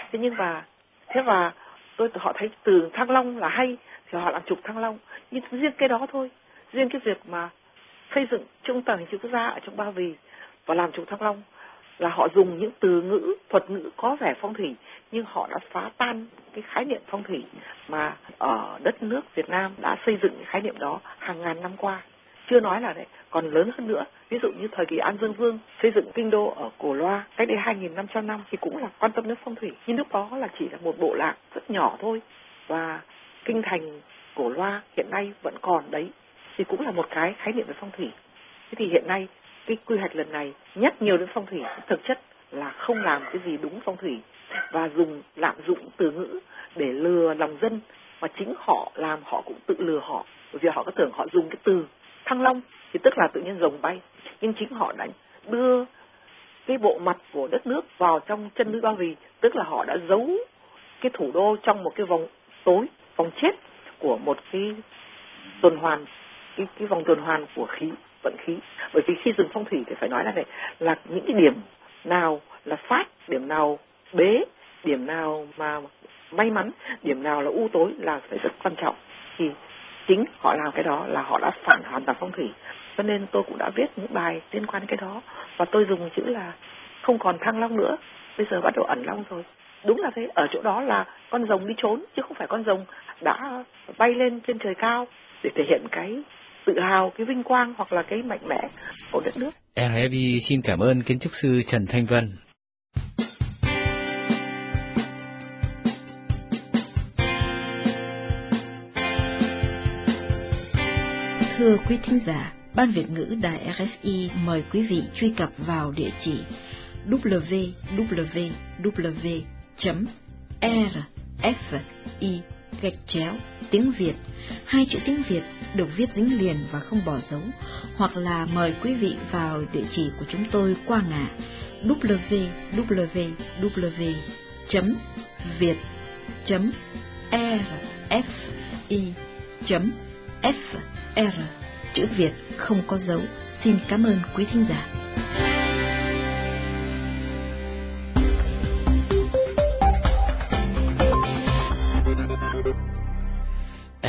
Họ thấy từ Thăng Long là hay, thì họ làm trục Thăng Long. Nhưng riêng cái đó thôi, riêng cái việc mà xây dựng trung tâm hành chính quốc gia ở trong Ba Vì và làm trục Thăng Long là họ dùng những từ ngữ, thuật ngữ có vẻ phong thủy, nhưng họ đã phá tan cái khái niệm phong thủy mà ở đất nước Việt Nam đã xây dựng cái khái niệm đó hàng ngàn năm qua. Chưa nói là đấy, còn lớn hơn nữa. Ví dụ như thời kỳ An Dương Vương xây dựng kinh đô ở Cổ Loa cách đây 2500 năm thì cũng là quan tâm đến phong thủy. Nhưng lúc đó là chỉ là một bộ lạc rất nhỏ thôi. Và kinh thành Cổ Loa hiện nay vẫn còn đấy, thì cũng là một cái khái niệm về phong thủy. Thế thì hiện nay cái quy hoạch lần này nhắc nhiều đến phong thủy, thực chất là không làm cái gì đúng phong thủy và lạm dụng từ ngữ để lừa lòng dân, mà chính họ làm họ cũng tự lừa họ. Bởi vì họ có tưởng họ dùng cái từ Thăng Long thì tức là tự nhiên rồng bay, nhưng chính họ đã đưa cái bộ mặt của đất nước vào trong chân núi Ba Vì, tức là họ đã giấu cái thủ đô trong một cái vòng tối, vòng chết của một cái tuần hoàn, cái vòng tuần hoàn của vận khí. Bởi vì khi dừng phong thủy thì phải nói là này, là những cái điểm nào là phát, điểm nào bế, điểm nào mà may mắn, điểm nào là u tối là phải rất quan trọng. Thì chính họ làm cái đó là họ đã phản hoàn toàn phong thủy. Cho nên tôi cũng đã viết những bài liên quan đến cái đó, và tôi dùng chữ là không còn Thăng Long nữa, bây giờ bắt đầu ẩn Long rồi. Đúng là thế, ở chỗ đó là con rồng đi trốn, chứ không phải con rồng đã bay lên trên trời cao để thể hiện cái tự hào, cái vinh quang hoặc là cái mạnh mẽ của đất nước. RFI xin cảm ơn kiến trúc sư Trần Thanh Vân. Thưa quý thính giả, Ban Việt ngữ Đài RFI mời quý vị truy cập vào địa chỉ www.rfi-tiếng Việt. 2 chữ tiếng Việt được viết dính liền và không bỏ dấu, hoặc là mời quý vị vào địa chỉ của chúng tôi qua ngã www.viet.rfi.fr, chữ Việt không có dấu. Xin cảm ơn quý thính giả.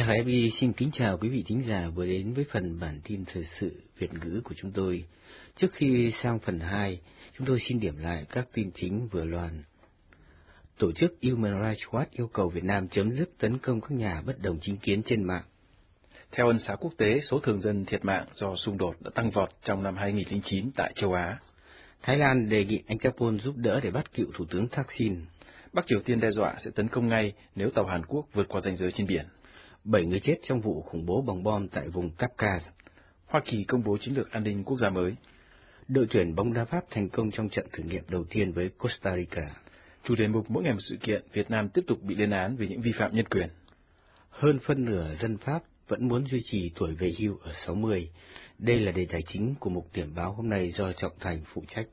Đài RFI xin kính chào quý vị thính giả vừa đến với phần bản tin thời sự Việt ngữ của chúng tôi. Trước khi sang phần 2, chúng tôi xin điểm lại các tin chính vừa loan. Tổ chức Human Rights Watch yêu cầu Việt Nam chấm dứt tấn công các nhà bất đồng chính kiến trên mạng. Theo ân xá quốc tế, số thường dân thiệt mạng do xung đột đã tăng vọt trong năm 2009 tại châu Á. Thái Lan đề nghị Interpol giúp đỡ để bắt cựu Thủ tướng Thaksin. Bắc Triều Tiên đe dọa sẽ tấn công ngay nếu tàu Hàn Quốc vượt qua ranh giới trên biển. 7 người chết trong vụ khủng bố bằng bom tại vùng Kafka. Hoa Kỳ công bố chiến lược an ninh quốc gia mới. Đội tuyển bóng đá Pháp thành công trong trận thử nghiệm đầu tiên với Costa Rica. Chủ đề mục mỗi ngày một sự kiện, Việt Nam tiếp tục bị lên án vì những vi phạm nhân quyền. Hơn phân nửa dân Pháp vẫn muốn duy trì tuổi về hưu ở 60. Đây là đề tài chính của mục điểm báo hôm nay do Trọng Thành phụ trách.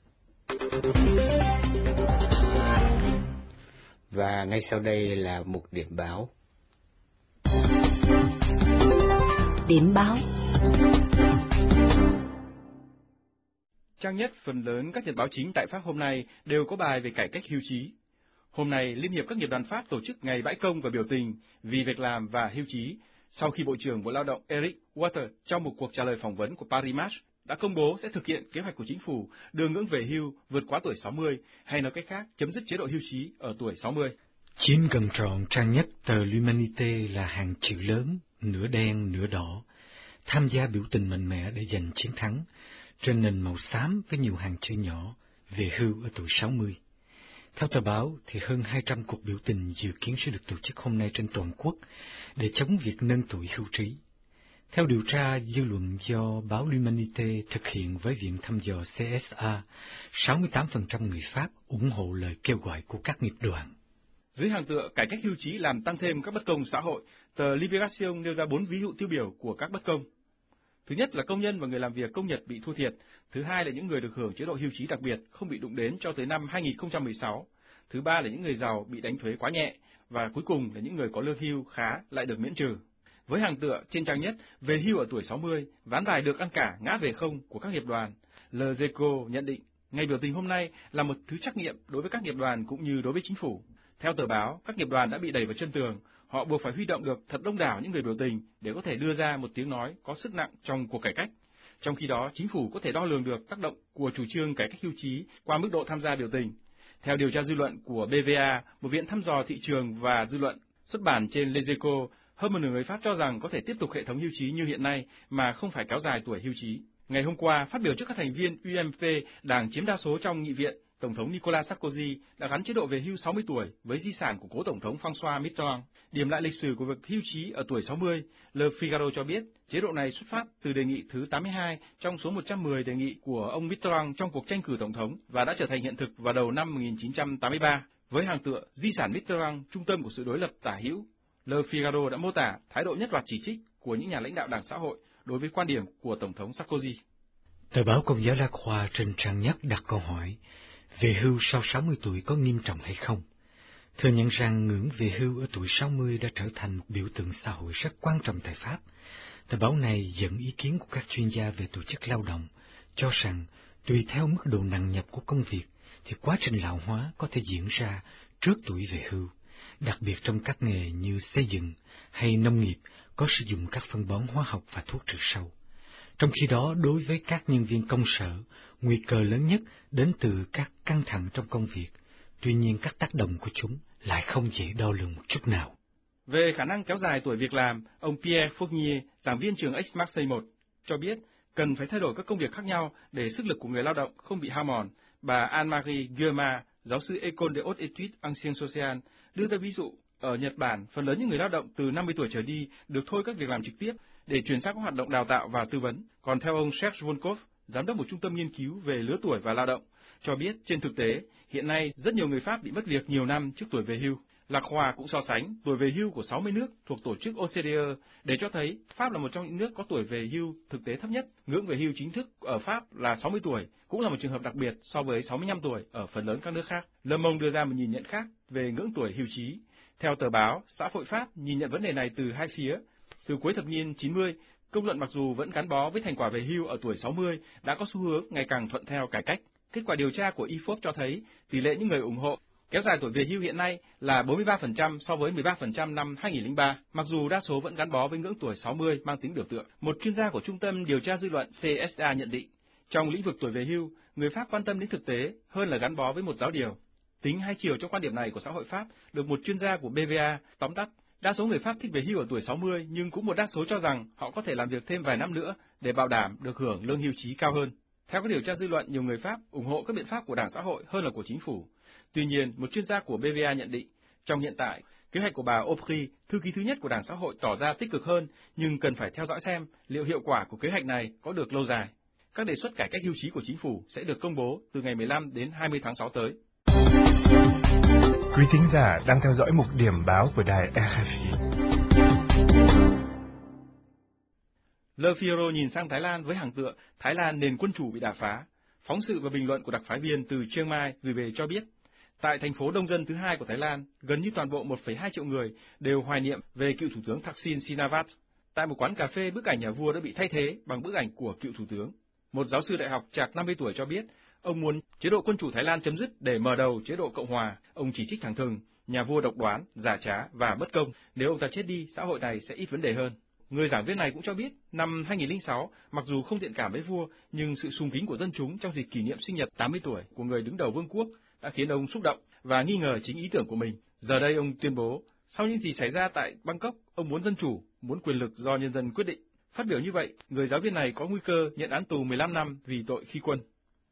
Và ngay sau đây là mục điểm báo. Điểm báo. Trang nhất phần lớn các nhật báo chính tại Pháp hôm nay đều có bài về cải cách hưu trí. Hôm nay, Liên hiệp các nghiệp đoàn Pháp tổ chức ngày bãi công và biểu tình vì việc làm và hưu trí, sau khi Bộ trưởng Bộ Lao động Eric Walter trong một cuộc trả lời phỏng vấn của Paris Match đã công bố sẽ thực hiện kế hoạch của chính phủ đưa ngưỡng về hưu vượt quá tuổi 60, hay nói cách khác, chấm dứt chế độ hưu trí ở tuổi 60. Chiếm gần trọn trang nhất tờ L'Humanité là hàng chữ lớn, nửa đen nửa đỏ, tham gia biểu tình mạnh mẽ để giành chiến thắng, trên nền màu xám với nhiều hàng chữ nhỏ, về hưu ở tuổi 60. Theo tờ báo, thì hơn 200 cuộc biểu tình dự kiến sẽ được tổ chức hôm nay trên toàn quốc để chống việc nâng tuổi hưu trí. Theo điều tra dư luận do báo L'Humanité thực hiện với Viện thăm dò CSA, 68% người Pháp ủng hộ lời kêu gọi của các nghiệp đoàn. Dưới hàng tựa cải cách hưu trí làm tăng thêm các bất công xã hội, tờ Libération nêu ra 4 ví dụ tiêu biểu của các bất công. Thứ nhất là công nhân và người làm việc công nhật bị thua thiệt. Thứ hai là những người được hưởng chế độ hưu trí đặc biệt không bị đụng đến cho tới năm 2016. Thứ ba là những người giàu bị đánh thuế quá nhẹ. Và cuối cùng là những người có lương hưu khá lại được miễn trừ. Với hàng tựa trên trang nhất về hưu ở tuổi 60, ván bài được ăn cả ngã về không của các nghiệp đoàn. Le Zeco nhận định ngày biểu tình hôm nay là một thứ trắc nghiệm đối với các nghiệp đoàn cũng như đối với chính phủ. Theo tờ báo, các nghiệp đoàn đã bị đẩy vào chân tường, họ buộc phải huy động được thật đông đảo những người biểu tình để có thể đưa ra một tiếng nói có sức nặng trong cuộc cải cách. Trong khi đó, chính phủ có thể đo lường được tác động của chủ trương cải cách hưu trí qua mức độ tham gia biểu tình. Theo điều tra dư luận của BVA, một viện thăm dò thị trường và dư luận xuất bản trên Les Echos, hơn một nửa người Pháp cho rằng có thể tiếp tục hệ thống hưu trí như hiện nay mà không phải kéo dài tuổi hưu trí. Ngày hôm qua, phát biểu trước các thành viên UMP, đảng chiếm đa số trong nghị viện, Tổng thống Nicolas Sarkozy đã gắn chế độ về hưu 60 tuổi với di sản của cố Tổng thống François Mitterrand. Điểm lại lịch sử của việc hưu trí ở tuổi 60, Le Figaro cho biết chế độ này xuất phát từ đề nghị thứ 82 trong số 110 đề nghị của ông Mitterrand trong cuộc tranh cử Tổng thống và đã trở thành hiện thực vào đầu năm 1983. Với hàng tựa di sản Mitterrand, trung tâm của sự đối lập tả hữu, Le Figaro đã mô tả thái độ nhất loạt chỉ trích của những nhà lãnh đạo đảng xã hội đối với quan điểm của Tổng thống Sarkozy. Tờ báo Công giáo La Croix trên trang nhất đặt câu hỏi, về hưu sau 60 tuổi có nghiêm trọng hay không? Thừa nhận rằng ngưỡng về hưu ở tuổi 60 đã trở thành một biểu tượng xã hội rất quan trọng tại Pháp. Tờ báo này dẫn ý kiến của các chuyên gia về tổ chức lao động, cho rằng tùy theo mức độ nặng nhọc của công việc, thì quá trình lão hóa có thể diễn ra trước tuổi về hưu, đặc biệt trong các nghề như xây dựng hay nông nghiệp có sử dụng các phân bón hóa học và thuốc trừ sâu. Trong khi đó, đối với các nhân viên công sở, nguy cơ lớn nhất đến từ các căng thẳng trong công việc. Tuy nhiên, các tác động của chúng lại không dễ đo lường một chút nào. Về khả năng kéo dài tuổi việc làm, ông Pierre Fournier, giảng viên trường Aix-Marseille 1, cho biết cần phải thay đổi các công việc khác nhau để sức lực của người lao động không bị hao mòn. Bà Anne-Marie Guillemin, giáo sư École des Hautes Études Anciennes Sociales, đưa ra ví dụ, ở Nhật Bản, phần lớn những người lao động từ 50 tuổi trở đi được thôi các việc làm trực tiếp để chuyển sang các hoạt động đào tạo và tư vấn. Còn theo ông Serge Volkov, giám đốc một trung tâm nghiên cứu về lứa tuổi và lao động, cho biết trên thực tế, hiện nay rất nhiều người Pháp bị mất việc nhiều năm trước tuổi về hưu. Lạc Hòa cũng so sánh tuổi về hưu của 60 nước thuộc tổ chức OCDE để cho thấy Pháp là một trong những nước có tuổi về hưu thực tế thấp nhất. Ngưỡng về hưu chính thức ở Pháp là 60 tuổi, cũng là một trường hợp đặc biệt so với 65 tuổi ở phần lớn các nước khác. Le Monde đưa ra một nhìn nhận khác về ngưỡng tuổi hưu trí. Theo tờ báo, xã hội Pháp nhìn nhận vấn đề này từ hai phía. Từ cuối thập niên 90, công luận mặc dù vẫn gắn bó với thành quả về hưu ở tuổi 60 đã có xu hướng ngày càng thuận theo cải cách. Kết quả điều tra của IFOP cho thấy tỷ lệ những người ủng hộ Kéo dài tuổi về hưu hiện nay là 43% so với 13% năm 2003, mặc dù đa số vẫn gắn bó với ngưỡng tuổi 60 mang tính biểu tượng. Một chuyên gia của Trung tâm Điều tra Dư luận CSA nhận định, trong lĩnh vực tuổi về hưu, người Pháp quan tâm đến thực tế hơn là gắn bó với một giáo điều. Tính hai chiều trong quan điểm này của xã hội Pháp được một chuyên gia của BVA tóm tắt. Đa số người Pháp thích về hưu ở tuổi 60, nhưng cũng một đa số cho rằng họ có thể làm việc thêm vài năm nữa để bảo đảm được hưởng lương hưu trí cao hơn. Theo các điều tra dư luận, nhiều người Pháp ủng hộ các biện pháp của Đảng Xã hội hơn là của chính phủ. Tuy nhiên, một chuyên gia của BVA nhận định, trong hiện tại, kế hoạch của bà Aubry, thư ký thứ nhất của Đảng Xã hội tỏ ra tích cực hơn, nhưng cần phải theo dõi xem liệu hiệu quả của kế hoạch này có được lâu dài. Các đề xuất cải cách hưu trí của chính phủ sẽ được công bố từ ngày 15 đến 20 tháng 6 tới. Quý thính giả đang theo dõi mục điểm báo của đài RFI. Le Figaro nhìn sang Thái Lan với hàng tựa Thái Lan nền quân chủ bị đả phá. Phóng sự và bình luận của đặc phái viên từ Chiang Mai gửi về cho biết, tại thành phố đông dân thứ hai của Thái Lan, gần như toàn bộ 1,2 triệu người đều hoài niệm về cựu thủ tướng Thaksin Shinawatra. Tại một quán cà phê, bức ảnh nhà vua đã bị thay thế bằng bức ảnh của cựu thủ tướng. Một giáo sư đại học chạc 50 tuổi cho biết, ông muốn chế độ quân chủ Thái Lan chấm dứt để mở đầu chế độ Cộng hòa. Ông chỉ trích thẳng thừng, nhà vua độc đoán, giả trá và bất công. Nếu ông ta chết đi, xã hội này sẽ ít vấn đề hơn. Người giảng viên này cũng cho biết, năm 2006, mặc dù không thiện cảm với vua, nhưng sự sùng kính của dân chúng trong dịp kỷ niệm sinh nhật 80 tuổi của người đứng đầu vương quốc đã khiến ông xúc động và nghi ngờ chính ý tưởng của mình. Giờ đây ông tuyên bố, sau những gì xảy ra tại Bangkok, ông muốn dân chủ, muốn quyền lực do nhân dân quyết định. Phát biểu như vậy, người giáo viên này có nguy cơ nhận án tù 15 năm vì tội khi quân.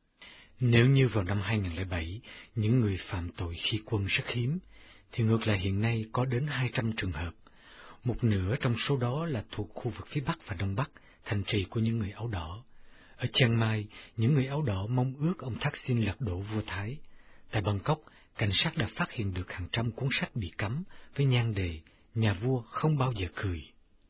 Nếu như vào năm 2007, những người phạm tội khi quân rất hiếm, thì ngược lại hiện nay có đến 200 trường hợp. Một nửa trong số đó là thuộc khu vực phía Bắc và Đông Bắc, thành trì của những người áo đỏ. Ở Chiang Mai, những người áo đỏ mong ước ông Thaksin lật đổ vua Thái. Tại Bangkok, cảnh sát đã phát hiện được hàng trăm cuốn sách bị cấm với nhan đề Nhà vua không bao giờ cười.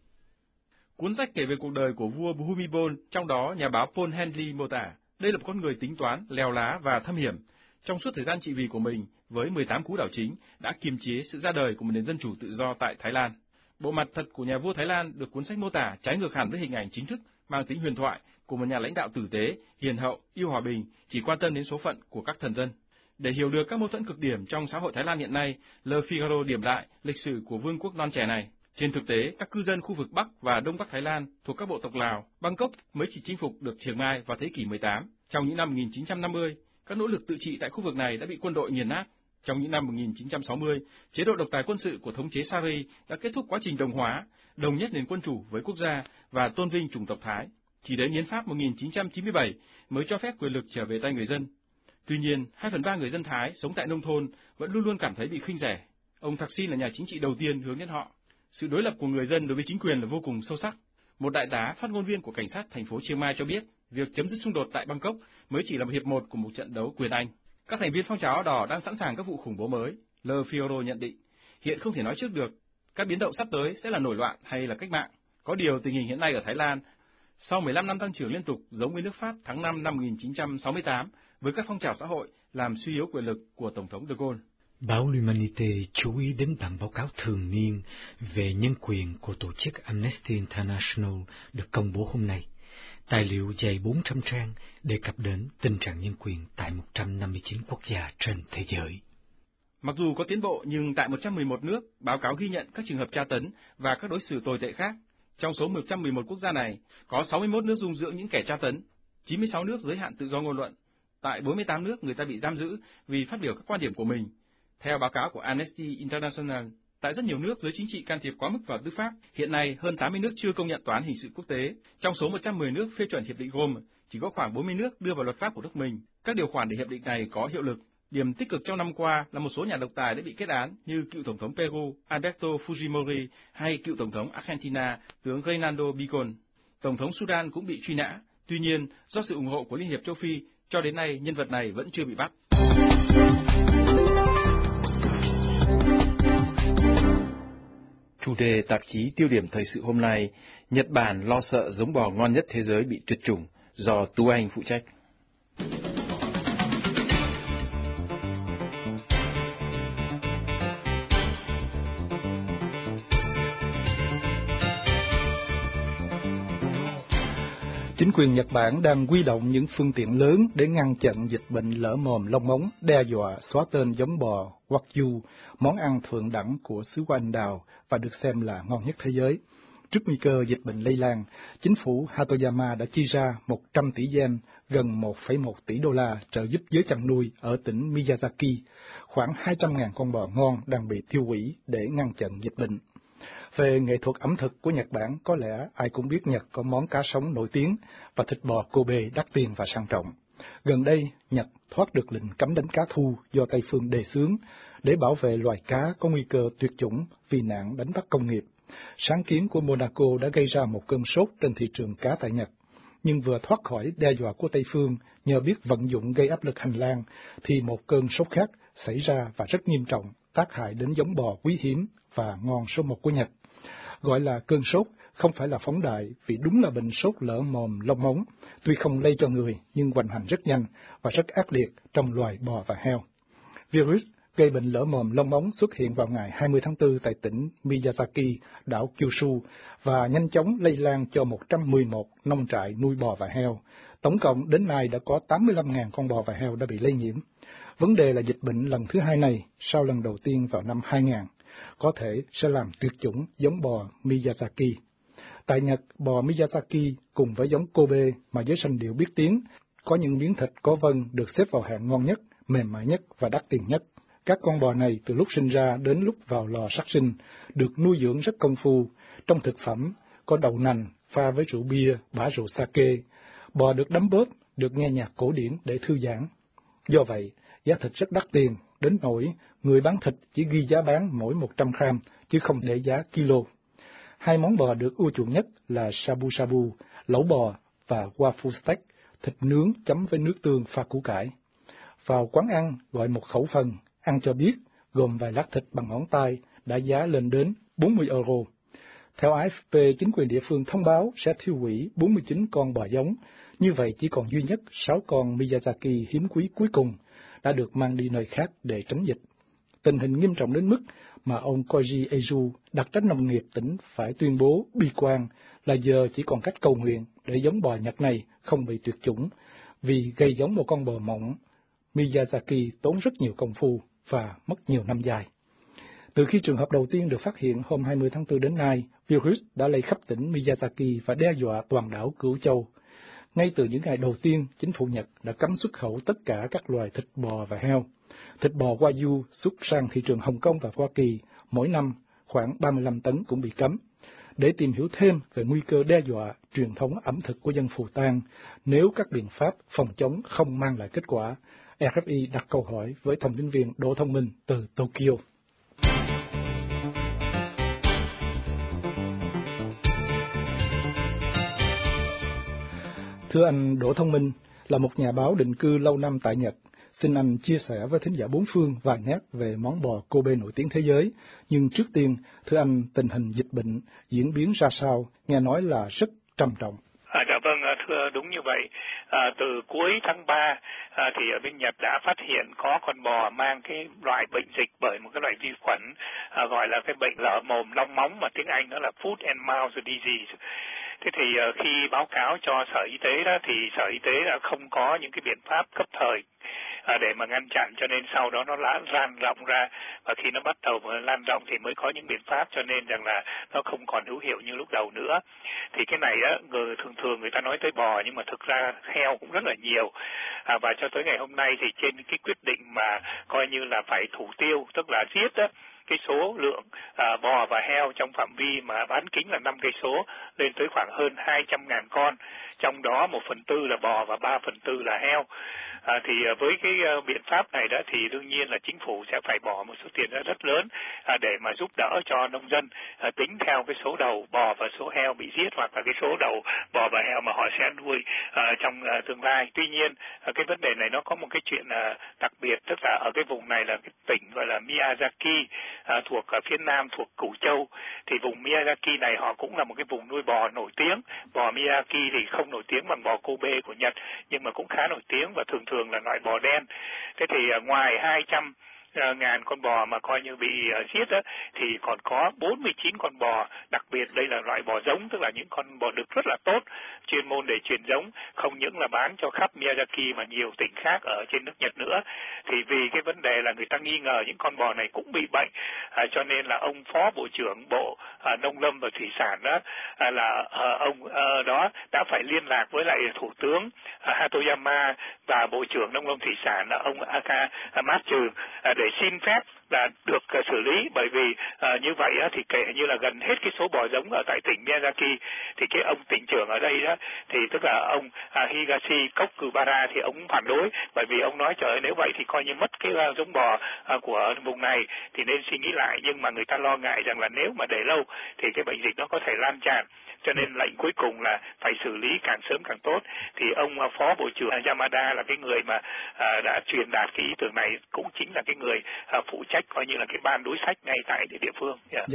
Cuốn sách kể về cuộc đời của vua Bhumibol, trong đó nhà báo Paul Henley mô tả, đây là một con người tính toán, lèo lá và thâm hiểm. Trong suốt thời gian trị vì của mình, với 18 cú đảo chính, đã kiềm chế sự ra đời của một nền dân chủ tự do tại Thái Lan. Bộ mặt thật của nhà vua Thái Lan được cuốn sách mô tả trái ngược hẳn với hình ảnh chính thức mang tính huyền thoại của một nhà lãnh đạo tử tế, hiền hậu, yêu hòa bình, chỉ quan tâm đến số phận của các thần dân. Để hiểu được các mâu thuẫn cực điểm trong xã hội Thái Lan hiện nay, Le Figaro điểm lại lịch sử của vương quốc non trẻ này. Trên thực tế, các cư dân khu vực Bắc và Đông Bắc Thái Lan thuộc các bộ tộc Lào, Bangkok mới chỉ chinh phục được Chiang Mai vào thế kỷ 18. Trong những năm 1950, các nỗ lực tự trị tại khu vực này đã bị quân đội nghiền nát. Trong những năm 1960, chế độ độc tài quân sự của thống chế Sari đã kết thúc quá trình đồng hóa, đồng nhất nền quân chủ với quốc gia và tôn vinh chủng tộc Thái. Chỉ đến hiến pháp 1997 mới cho phép quyền lực trở về tay người dân. Tuy nhiên, 2/3 người dân Thái sống tại nông thôn vẫn luôn luôn cảm thấy bị khinh rẻ. Ông Thaksin là nhà chính trị đầu tiên hướng đến họ. Sự đối lập của người dân đối với chính quyền là vô cùng sâu sắc. Một đại tá phát ngôn viên của cảnh sát thành phố Chiang Mai cho biết, việc chấm dứt xung đột tại Bangkok mới chỉ là hiệp 1 của một trận đấu quyền Anh. Các thành viên phong trào áo đỏ đang sẵn sàng các vụ khủng bố mới. Le Figaro nhận định, hiện không thể nói trước được các biến động sắp tới sẽ là nổi loạn hay là cách mạng. Có điều tình hình hiện nay ở Thái Lan, sau 15 năm tăng trưởng liên tục giống với nước Pháp tháng 5 năm 1968, với các phong trào xã hội làm suy yếu quyền lực của Tổng thống de Gaulle. Báo L'Humanité chú ý đến bản báo cáo thường niên về nhân quyền của tổ chức Amnesty International được công bố hôm nay. Tài liệu dày 400 trang đề cập đến tình trạng nhân quyền tại 159 quốc gia trên thế giới. Mặc dù có tiến bộ nhưng tại 111 nước, báo cáo ghi nhận các trường hợp tra tấn và các đối xử tồi tệ khác. Trong số 111 quốc gia này, có 61 nước dung dưỡng những kẻ tra tấn, 96 nước giới hạn tự do ngôn luận. Tại 48 nước, người ta bị giam giữ vì phát biểu các quan điểm của mình. Theo báo cáo của Amnesty International, tại rất nhiều nước, giới chính trị can thiệp quá mức vào tư pháp. Hiện nay, hơn 80 nước chưa công nhận tòa án hình sự quốc tế. Trong số 110 nước phê chuẩn Hiệp định Rome, chỉ có khoảng 40 nước đưa vào luật pháp của nước mình. Các điều khoản để hiệp định này có hiệu lực. Điểm tích cực trong năm qua là một số nhà độc tài đã bị kết án như cựu Tổng thống Peru Alberto Fujimori hay cựu Tổng thống Argentina tướng Reinaldo Bicon. Tổng thống Sudan cũng bị truy nã. Tuy nhiên, do sự ủng hộ của Liên hiệp châu Phi, cho đến nay nhân vật này vẫn chưa bị bắt. Chủ đề tạp chí Tiêu điểm thời sự hôm nay, Nhật Bản lo sợ giống bò ngon nhất thế giới bị tuyệt chủng, do Tú Anh phụ trách. Chính quyền Nhật Bản đang huy động những phương tiện lớn để ngăn chặn dịch bệnh lở mồm long móng, đe dọa xóa tên giống bò Wagyu, món ăn thượng đẳng của xứ Hoa Anh Đào và được xem là ngon nhất thế giới. Trước nguy cơ dịch bệnh lây lan, chính phủ Hatoyama đã chi ra 100 tỷ yen, gần 1,1 tỷ đô la trợ giúp giới chăn nuôi ở tỉnh Miyazaki. Khoảng 200.000 con bò ngon đang bị tiêu hủy để ngăn chặn dịch bệnh. Về nghệ thuật ẩm thực của Nhật Bản, có lẽ ai cũng biết Nhật có món cá sống nổi tiếng và thịt bò Kobe đắt tiền và sang trọng. Gần đây, Nhật thoát được lệnh cấm đánh cá thu do Tây phương đề xướng để bảo vệ loài cá có nguy cơ tuyệt chủng vì nạn đánh bắt công nghiệp. Sáng kiến của Monaco đã gây ra một cơn sốt trên thị trường cá tại Nhật, nhưng vừa thoát khỏi đe dọa của Tây phương nhờ biết vận dụng gây áp lực hành lang, thì một cơn sốt khác xảy ra và rất nghiêm trọng, tác hại đến giống bò quý hiếm và ngon số 1 của Nhật. Gọi là cơn sốt không phải là phóng đại vì đúng là bệnh sốt lở mồm long móng, tuy không lây cho người nhưng hoành hành rất nhanh và rất ác liệt trong loài bò và heo. Virus gây bệnh lở mồm long móng xuất hiện vào ngày 20 tháng 4 tại tỉnh Miyazaki, đảo Kyushu và nhanh chóng lây lan cho 111 nông trại nuôi bò và heo. Tổng cộng đến nay đã có 85.000 con bò và heo đã bị lây nhiễm. Vấn đề là dịch bệnh lần thứ hai này sau lần đầu tiên vào năm 2000. Có thể sẽ làm tuyệt chủng giống bò Miyazaki. Tại Nhật, bò Miyazaki cùng với giống Kobe mà giới sanh điệu biết tiếng, có những miếng thịt có vân được xếp vào hạng ngon nhất, mềm mại nhất và đắt tiền nhất. Các con bò này từ lúc sinh ra đến lúc vào lò sát sinh được nuôi dưỡng rất công phu. Trong thực phẩm có đậu nành pha với rượu bia, bã rượu sake. Bò được đấm bóp, được nghe nhạc cổ điển để thư giãn. Do vậy, giá thịt rất đắt tiền, đến nỗi người bán thịt chỉ ghi giá bán mỗi 100 gram, chứ không để giá kilo. Hai món bò được ưa chuộng nhất là shabu shabu, lẩu bò và waffle steak, thịt nướng chấm với nước tương pha củ cải. Vào quán ăn gọi một khẩu phần, ăn cho biết, gồm vài lát thịt bằng ngón tay, đã giá lên đến 40 euro. Theo AFP, chính quyền địa phương thông báo sẽ tiêu hủy 49 con bò giống, như vậy chỉ còn duy nhất 6 con Miyazaki hiếm quý cuối cùng đã được mang đi nơi khác để tránh dịch. Tình hình nghiêm trọng đến mức mà ông Koji Eiju, đặc trách nông nghiệp tỉnh, phải tuyên bố bi quan là giờ chỉ còn cách cầu nguyện để giống bò Nhật này không bị tuyệt chủng, vì gây giống một con bò mỏng Miyazaki tốn rất nhiều công phu và mất nhiều năm dài. Từ khi trường hợp đầu tiên được phát hiện hôm 20 tháng 4 đến nay, virus đã lây khắp tỉnh Miyazaki và đe dọa toàn đảo Cửu Châu. Ngay từ những ngày đầu tiên, chính phủ Nhật đã cấm xuất khẩu tất cả các loài thịt bò và heo. Thịt bò Wagyu xuất sang thị trường Hồng Kông và Hoa Kỳ mỗi năm khoảng 35 tấn cũng bị cấm. Để tìm hiểu thêm về nguy cơ đe dọa truyền thống ẩm thực của dân Phù Tang nếu các biện pháp phòng chống không mang lại kết quả, RFI đặt câu hỏi với thông tin viên Đỗ Thông Minh từ Tokyo. Thưa anh Đỗ Thông Minh, là một nhà báo định cư lâu năm tại Nhật, xin anh chia sẻ với thính giả bốn phương vài nét về món bò Kobe nổi tiếng thế giới. Nhưng trước tiên, thưa anh, tình hình dịch bệnh diễn biến ra sao? Nghe nói là rất trầm trọng. Dạ vâng, thưa đúng như vậy. Từ cuối tháng 3 thì ở bên Nhật đã phát hiện có con bò mang cái loại bệnh dịch bởi một cái loại vi khuẩn gọi là cái bệnh lở mồm long móng, mà tiếng Anh đó là Foot and Mouth Disease. Thế thì khi báo cáo cho Sở Y tế đó thì Sở Y tế đã không có những cái biện pháp cấp thời để mà ngăn chặn, cho nên sau đó nó lan rộng ra, và khi nó bắt đầu lan rộng thì mới có những biện pháp, cho nên rằng là nó không còn hữu hiệu như lúc đầu nữa. Thì cái này á, thường người ta nói tới bò nhưng mà thực ra heo cũng rất là nhiều, và cho tới ngày hôm nay thì trên cái quyết định mà coi như là phải thủ tiêu, tức là giết á, cái số lượng bò và heo trong phạm vi mà bán kính là 5 cây số lên tới khoảng hơn 200.000 con, trong đó 1/4 là bò và 3/4 là heo. Thì với cái biện pháp này đó thì đương nhiên là chính phủ sẽ phải bỏ một số tiền rất lớn để mà giúp đỡ cho nông dân tính theo cái số đầu bò và số heo bị giết, hoặc là cái số đầu bò và heo mà họ sẽ nuôi trong tương lai. Tuy nhiên cái vấn đề này nó có một cái chuyện đặc biệt, tức là ở cái vùng này là cái tỉnh gọi là Miyazaki, thuộc phía nam thuộc Cửu Châu. Thì vùng Miyazaki này họ cũng là một cái vùng nuôi bò nổi tiếng. Bò Miyazaki thì không nổi tiếng bằng bò Kobe của Nhật, nhưng mà cũng khá nổi tiếng và thường là loại bò đen. Thế thì ngoài 200 ngàn con bò mà coi như bị giết đó, thì còn có 49 con bò, đặc biệt đây là loại bò giống, tức là những con bò đực rất là tốt, chuyên môn để truyền giống, không những là bán cho khắp Miyazaki mà nhiều tỉnh khác ở trên nước Nhật nữa. Thì vì cái vấn đề là người ta nghi ngờ những con bò này cũng bị bệnh, cho nên là ông Phó Bộ trưởng Bộ Nông lâm và Thủy sản đó là ông đó đã phải liên lạc với lại Thủ tướng Hatoyama và Bộ trưởng Nông lâm Thủy sản là ông Akamatsu để xin phép là được xử lý, bởi vì như vậy thì kể như là gần hết cái số bò giống ở tại tỉnh Miyazaki thì cái ông tỉnh trưởng ở đây đó thì tức là ông Higashi Kokubara thì ông phản đối, bởi vì ông nói trời ơi, nếu vậy thì coi như mất cái giống bò của vùng này thì nên suy nghĩ lại. Nhưng mà người ta lo ngại rằng là nếu mà để lâu thì cái bệnh dịch nó có thể lan tràn, cho nên lệnh cuối cùng là phải xử lý càng sớm càng tốt. Thì ông Phó Bộ trưởng Yamada là cái người mà đã truyền đạt cái ý tưởng này, cũng chính là cái người phụ trách coi như là cái ban đối sách ngay tại địa phương.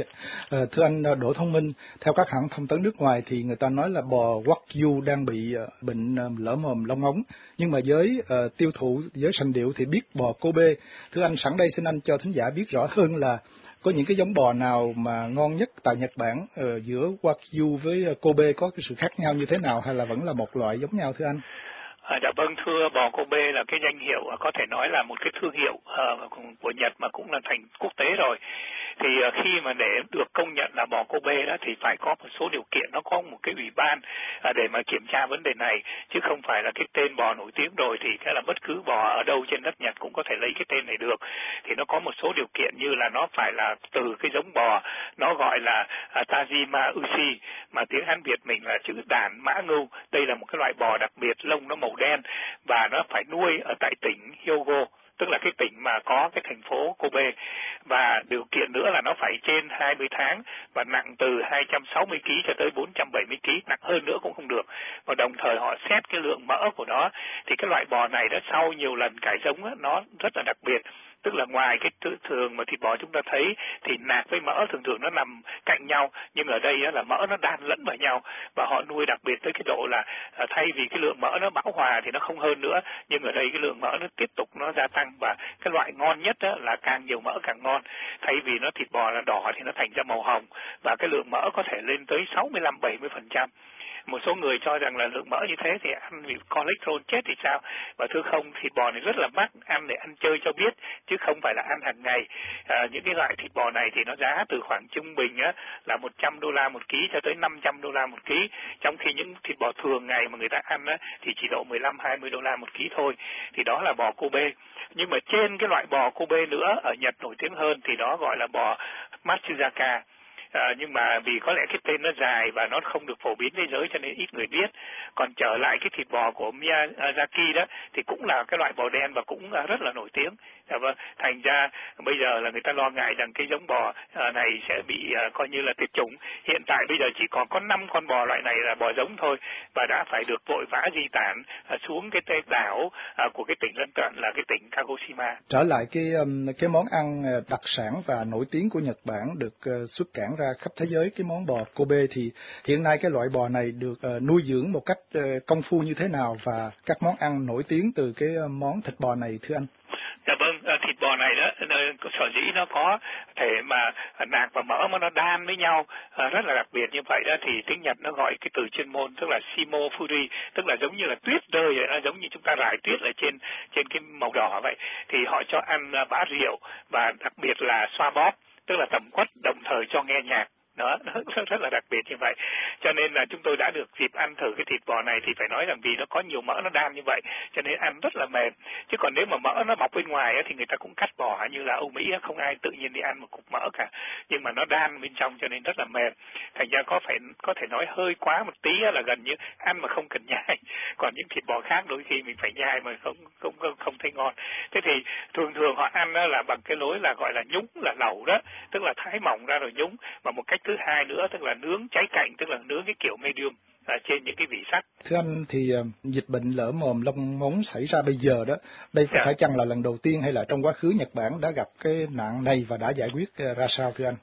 Thưa anh Đỗ Thông Minh, theo các hãng thông tấn nước ngoài thì người ta nói là bò Wagyu đang bị bệnh lở mồm long móng, nhưng mà giới tiêu thụ, giới sành điệu thì biết bò Kobe. Thưa anh, sẵn đây xin anh cho thính giả biết rõ hơn là có những cái giống bò nào mà ngon nhất tại Nhật Bản, giữa Wagyu với Kobe có cái sự khác nhau như thế nào, hay là vẫn là một loại giống nhau thưa anh? Dạ vâng, thưa, bò Kobe là cái danh hiệu có thể nói là một cái thương hiệu của Nhật mà cũng là thành quốc tế rồi. Thì khi mà để được công nhận là bò Kobe đó thì phải có một số điều kiện, nó có một cái ủy ban để mà kiểm tra vấn đề này, chứ không phải là cái tên bò nổi tiếng rồi thì cái là bất cứ bò ở đâu trên đất Nhật cũng có thể lấy cái tên này được. Thì nó có một số điều kiện như là nó phải là từ cái giống bò nó gọi là Tajima Ushi, mà tiếng Hán Việt mình là chữ đàn mã ngưu. Đây là một cái loại bò đặc biệt, lông nó màu đen và nó phải nuôi ở tại tỉnh Hyogo, tức là cái tỉnh mà có cái thành phố Kobe. Và điều kiện nữa là nó phải trên 20 tháng và nặng từ 260 kg cho tới 470 kg, nặng hơn nữa cũng không được. Và đồng thời họ xét cái lượng mỡ của nó. Thì cái loại bò này đó sau nhiều lần cải giống đó, nó rất là đặc biệt. Tức là ngoài cái thường mà thịt bò chúng ta thấy thì nạc với mỡ thường nó nằm cạnh nhau, nhưng ở đây là mỡ nó đan lẫn vào nhau, và họ nuôi đặc biệt tới cái độ là thay vì cái lượng mỡ nó bão hòa thì nó không hơn nữa, nhưng ở đây cái lượng mỡ nó tiếp tục nó gia tăng. Và cái loại ngon nhất là càng nhiều mỡ càng ngon, thay vì nó thịt bò là đỏ thì nó thành ra màu hồng, và cái lượng mỡ có thể lên tới 65-70%. Một số người cho rằng là lượng mỡ như thế thì ăn vì cholesterol chết thì sao? Và thưa không, thịt bò này rất là mắc, ăn để ăn chơi cho biết, chứ không phải là ăn hàng ngày. Những cái loại thịt bò này thì nó giá từ khoảng trung bình là $100 một ký cho tới $500 một ký, trong khi những thịt bò thường ngày mà người ta ăn thì chỉ độ $15-20 một ký thôi. Thì đó là bò Kobe. Nhưng mà trên cái loại bò Kobe nữa ở Nhật nổi tiếng hơn thì đó gọi là bò Matsuzaka. Nhưng mà vì có lẽ cái tên nó dài và nó không được phổ biến thế giới cho nên ít người biết. Còn trở lại cái thịt bò của Miyazaki đó thì cũng là cái loại bò đen và cũng rất là nổi tiếng. Vâng, thành ra bây giờ là người ta lo ngại rằng cái giống bò này sẽ bị coi như là tuyệt chủng. Hiện tại bây giờ chỉ còn có 5 con bò loại này là bò giống thôi, và đã phải được vội vã di tản xuống cái đảo của cái tỉnh lân cận là cái tỉnh Kagoshima. Trở lại cái món ăn đặc sản và nổi tiếng của Nhật Bản được xuất cảng ra khắp thế giới, cái món bò Kobe, thì hiện nay cái loại bò này được nuôi dưỡng một cách công phu như thế nào, và các món ăn nổi tiếng từ cái món thịt bò này thưa anh? Dạ vâng, thịt bò này đó sở dĩ nó có thể mà nạc và mỡ mà nó đan với nhau rất là đặc biệt như vậy đó, thì tiếng Nhật nó gọi cái từ chuyên môn tức là shimo furi, tức là giống như là tuyết rơi vậy, nó giống như chúng ta rải tuyết ở trên cái màu đỏ vậy. Thì họ cho ăn bã rượu và đặc biệt là xoa bóp, tức là tẩm quất, đồng thời cho nghe nhạc. Đó, rất là đặc biệt như vậy. Cho nên là chúng tôi đã được dịp ăn thử cái thịt bò này thì phải nói rằng vì nó có nhiều mỡ nó đan như vậy cho nên ăn rất là mềm. Chứ còn nếu mà mỡ nó bọc bên ngoài thì người ta cũng cắt bỏ, như là Âu Mỹ không ai tự nhiên đi ăn một cục mỡ cả, nhưng mà nó đan bên trong cho nên rất là mềm. Thành ra có thể nói hơi quá một tí là gần như ăn mà không cần nhai. Còn những thịt bò khác đôi khi mình phải nhai mà không thấy ngon. Thế thì thường họ ăn là bằng cái lối là gọi là nhúng, là lẩu đó, tức là thái mỏng ra rồi nhúng. Và một cách thứ hai nữa tức là nướng cháy cạnh, tức là nướng cái kiểu medium trên những cái vị sắt. Thưa anh, thì dịch bệnh lở mồm long móng xảy ra bây giờ đó, đây có phải chăng là lần đầu tiên hay là trong quá khứ Nhật Bản đã gặp cái nạn này và đã giải quyết ra sao thưa anh?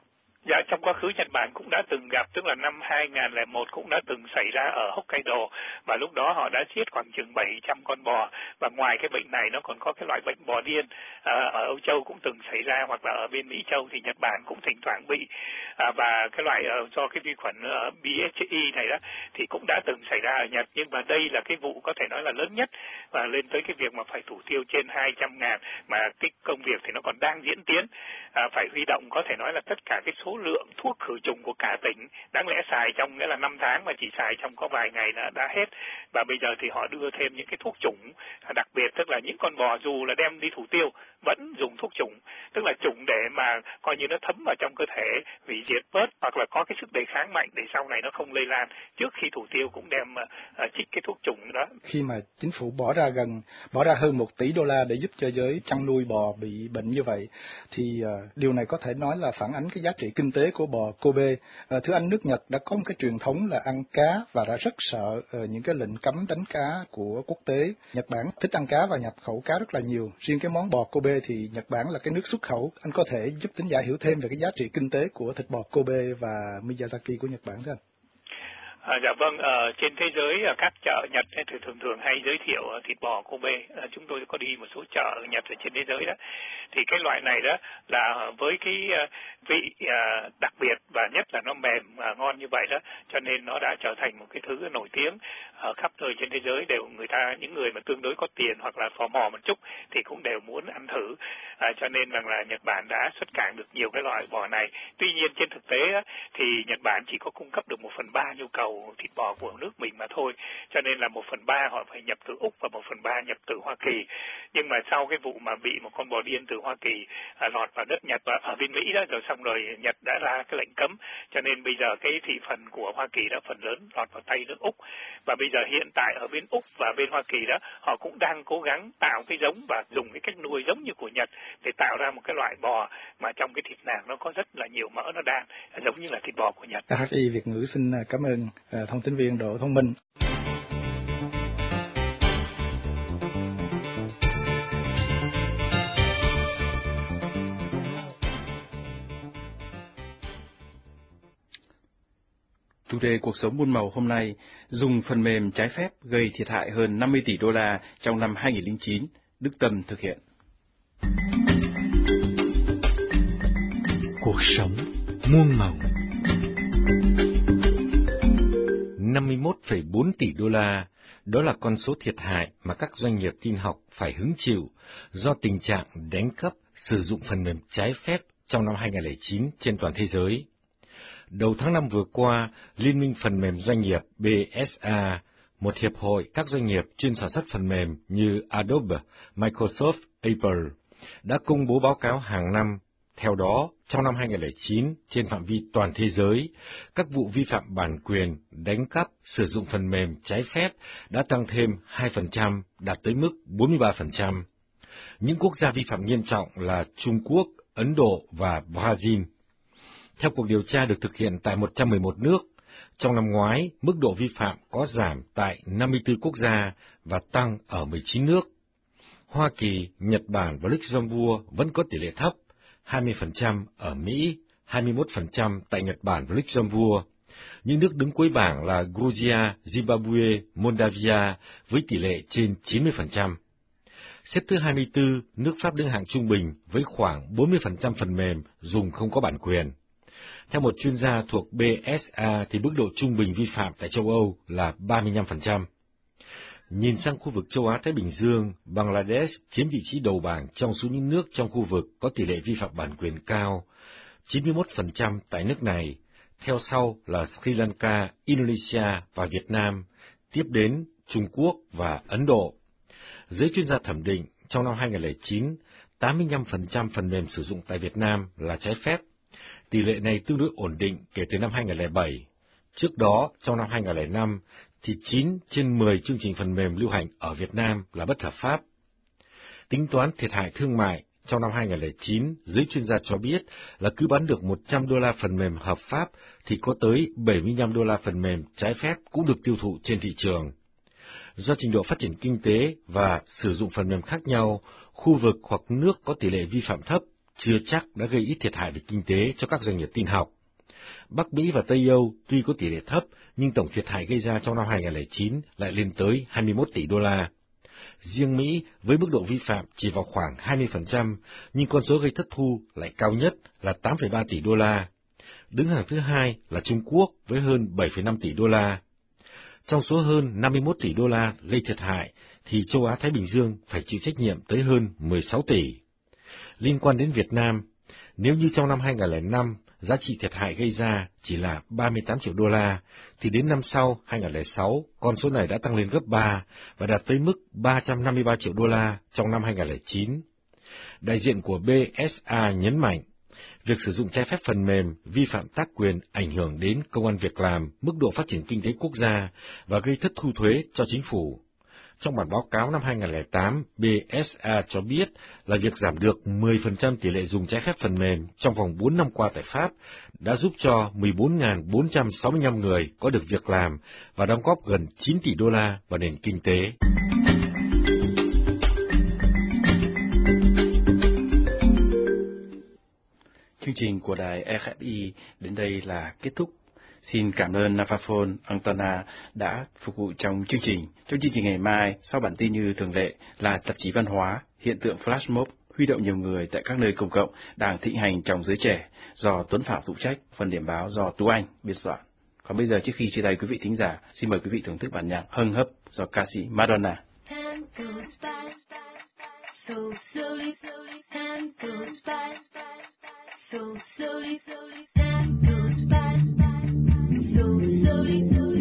Dạ, trong quá khứ Nhật Bản cũng đã từng gặp, tức là năm 2001 cũng đã từng xảy ra ở Hokkaido, và lúc đó họ đã giết khoảng chừng 700 con bò. Và ngoài cái bệnh này nó còn có cái loại bệnh bò điên ở Âu Châu cũng từng xảy ra, hoặc là ở bên Mỹ Châu thì Nhật Bản cũng thỉnh thoảng bị. Và cái loại do cái vi khuẩn BSE này đó thì cũng đã từng xảy ra ở Nhật, nhưng mà đây là cái vụ có thể nói là lớn nhất, và lên tới cái việc mà phải thủ tiêu trên 200.000, mà cái công việc thì nó còn đang diễn tiến. Phải huy động có thể nói là tất cả cái số lượng thuốc khử trùng của cả tỉnh, đáng lẽ xài trong nghĩa là 5 tháng mà chỉ xài trong có vài ngày đã hết. Và bây giờ thì họ đưa thêm những cái thuốc chủng đặc biệt, tức là những con bò dù là đem đi thủ tiêu vẫn dùng thuốc chủng, tức là chủng để mà coi như nó thấm vào trong cơ thể, hủy diệt bớt hoặc là có cái sức đề kháng mạnh để sau này nó không lây lan. Trước khi thủ tiêu cũng đem chích cái thuốc chủng đó. Khi mà chính phủ bỏ ra hơn 1 tỷ đô la để giúp cho giới chăn nuôi bò bị bệnh như vậy, thì điều này có thể nói là phản ánh cái giá trị kinh tế của bò Kobe. Thưa anh, nước Nhật đã có một cái truyền thống là ăn cá và đã rất sợ những cái lệnh cấm đánh cá của quốc tế. Nhật Bản thích ăn cá và nhập khẩu cá rất là nhiều. Riêng cái món bò Kobe thì Nhật Bản là cái nước xuất khẩu. Anh có thể giúp thính giả hiểu thêm về cái giá trị kinh tế của thịt bò Kobe và Miyazaki của Nhật Bản thưa anh? Dạ vâng, trên thế giới các chợ Nhật thì thường hay giới thiệu thịt bò Kobe. Chúng tôi có đi một số chợ Nhật ở trên thế giới đó, thì cái loại này đó là với cái vị đặc biệt và nhất là nó mềm ngon như vậy đó, cho nên nó đã trở thành một cái thứ nổi tiếng khắp nơi trên thế giới. Đều những người mà tương đối có tiền hoặc là phò mò một chút thì cũng đều muốn ăn thử, cho nên rằng là Nhật Bản đã xuất cảng được nhiều cái loại bò này. Tuy nhiên trên thực tế thì Nhật Bản chỉ có cung cấp được 1/3 nhu cầu thịt bò của nước mình mà thôi, cho nên là 1/3 họ phải nhập từ Úc và 1/3 nhập từ Hoa Kỳ. Nhưng mà sau cái vụ mà bị một con bò điên từ Hoa Kỳ lọt vào đất Nhật và ở bên Mỹ đó, rồi xong rồi Nhật đã ra cái lệnh cấm, cho nên bây giờ cái thị phần của Hoa Kỳ đã phần lớn lọt vào tay nước Úc. Và bây giờ hiện tại ở bên Úc và bên Hoa Kỳ đó, họ cũng đang cố gắng tạo cái giống và dùng cái cách nuôi giống như của Nhật để tạo ra một cái loại bò mà trong cái thịt nạc nó có rất là nhiều mỡ, nó đan giống như là thịt bò của Nhật. RFI Việt ngữ xin cảm ơn thông tin viên Đỗ Thông Minh. Chủ đề cuộc sống muôn màu hôm nay, dùng phần mềm trái phép gây thiệt hại hơn 50 tỷ đô la trong năm 2009, Đức Tâm thực hiện. Cuộc sống muôn màu. 51,4 tỷ đô la, đó là con số thiệt hại mà các doanh nghiệp tin học phải hứng chịu do tình trạng đánh cắp sử dụng phần mềm trái phép trong năm 2009 trên toàn thế giới. Đầu tháng 5 vừa qua, Liên minh Phần mềm Doanh nghiệp BSA, một hiệp hội các doanh nghiệp chuyên sản xuất phần mềm như Adobe, Microsoft, Apple, đã công bố báo cáo hàng năm. Theo đó, trong năm 2009, trên phạm vi toàn thế giới, các vụ vi phạm bản quyền, đánh cắp, sử dụng phần mềm trái phép đã tăng thêm 2%, đạt tới mức 43%. Những quốc gia vi phạm nghiêm trọng là Trung Quốc, Ấn Độ và Brazil. Theo cuộc điều tra được thực hiện tại 111 nước, trong năm ngoái, mức độ vi phạm có giảm tại 54 quốc gia và tăng ở 19 nước. Hoa Kỳ, Nhật Bản và Luxembourg vẫn có tỷ lệ thấp, 20% ở Mỹ, 21% tại Nhật Bản và Luxembourg. Những nước đứng cuối bảng là Georgia, Zimbabwe, Moldavia với tỷ lệ trên 90%. Xếp thứ 24, nước Pháp đứng hạng trung bình với khoảng 40% phần mềm dùng không có bản quyền. Theo một chuyên gia thuộc BSA thì mức độ trung bình vi phạm tại châu Âu là 35%. Nhìn sang khu vực châu Á-Thái Bình Dương, Bangladesh chiếm vị trí đầu bảng trong số những nước trong khu vực có tỷ lệ vi phạm bản quyền cao, 91% tại nước này, theo sau là Sri Lanka, Indonesia và Việt Nam, tiếp đến Trung Quốc và Ấn Độ. Giới chuyên gia thẩm định, trong năm 2009, 85% phần mềm sử dụng tại Việt Nam là trái phép. Tỷ lệ này tương đối ổn định kể từ năm 2007. Trước đó, trong năm 2005, thì 9 trên 10 chương trình phần mềm lưu hành ở Việt Nam là bất hợp pháp. Tính toán thiệt hại thương mại, trong năm 2009, giới chuyên gia cho biết là cứ bán được 100 đô la phần mềm hợp pháp thì có tới 75 đô la phần mềm trái phép cũng được tiêu thụ trên thị trường. Do trình độ phát triển kinh tế và sử dụng phần mềm khác nhau, khu vực hoặc nước có tỷ lệ vi phạm thấp chưa chắc đã gây ít thiệt hại về kinh tế cho các doanh nghiệp tin học. Bắc Mỹ và Tây Âu tuy có tỷ lệ thấp, nhưng tổng thiệt hại gây ra trong năm 2009 lại lên tới 21 tỷ đô la. Riêng Mỹ, với mức độ vi phạm chỉ vào khoảng 20%, nhưng con số gây thất thu lại cao nhất là 8,3 tỷ đô la. Đứng hàng thứ hai là Trung Quốc với hơn 7,5 tỷ đô la. Trong số hơn 51 tỷ đô la gây thiệt hại, thì châu Á-Thái Bình Dương phải chịu trách nhiệm tới hơn 16 tỷ. Liên quan đến Việt Nam, nếu như trong năm 2005, giá trị thiệt hại gây ra chỉ là 38 triệu đô la, thì đến năm sau, 2006, con số này đã tăng lên gấp 3 và đạt tới mức 353 triệu đô la trong năm 2009. Đại diện của BSA nhấn mạnh, việc sử dụng trái phép phần mềm, vi phạm tác quyền ảnh hưởng đến công ăn việc làm, mức độ phát triển kinh tế quốc gia và gây thất thu thuế cho chính phủ. Trong bản báo cáo năm 2008, BSA cho biết là việc giảm được 10% tỷ lệ dùng trái phép phần mềm trong vòng 4 năm qua tại Pháp đã giúp cho 14.465 người có được việc làm và đóng góp gần 9 tỷ đô la vào nền kinh tế. Chương trình của đài RFI đến đây là kết thúc. Xin cảm ơn Navaphone Antona đã phục vụ trong chương trình. Trong chương trình ngày mai, sau bản tin như thường lệ là tạp chí văn hóa, hiện tượng flash mob huy động nhiều người tại các nơi công cộng đang thịnh hành trong giới trẻ do Tuấn Phạm phụ trách, phần điểm báo do Tú Anh biên soạn. Còn bây giờ trước khi chia tay quý vị thính giả, xin mời quý vị thưởng thức bản nhạc Hâng Hấp do ca sĩ Madonna. So slowly, time goes by, so slowly.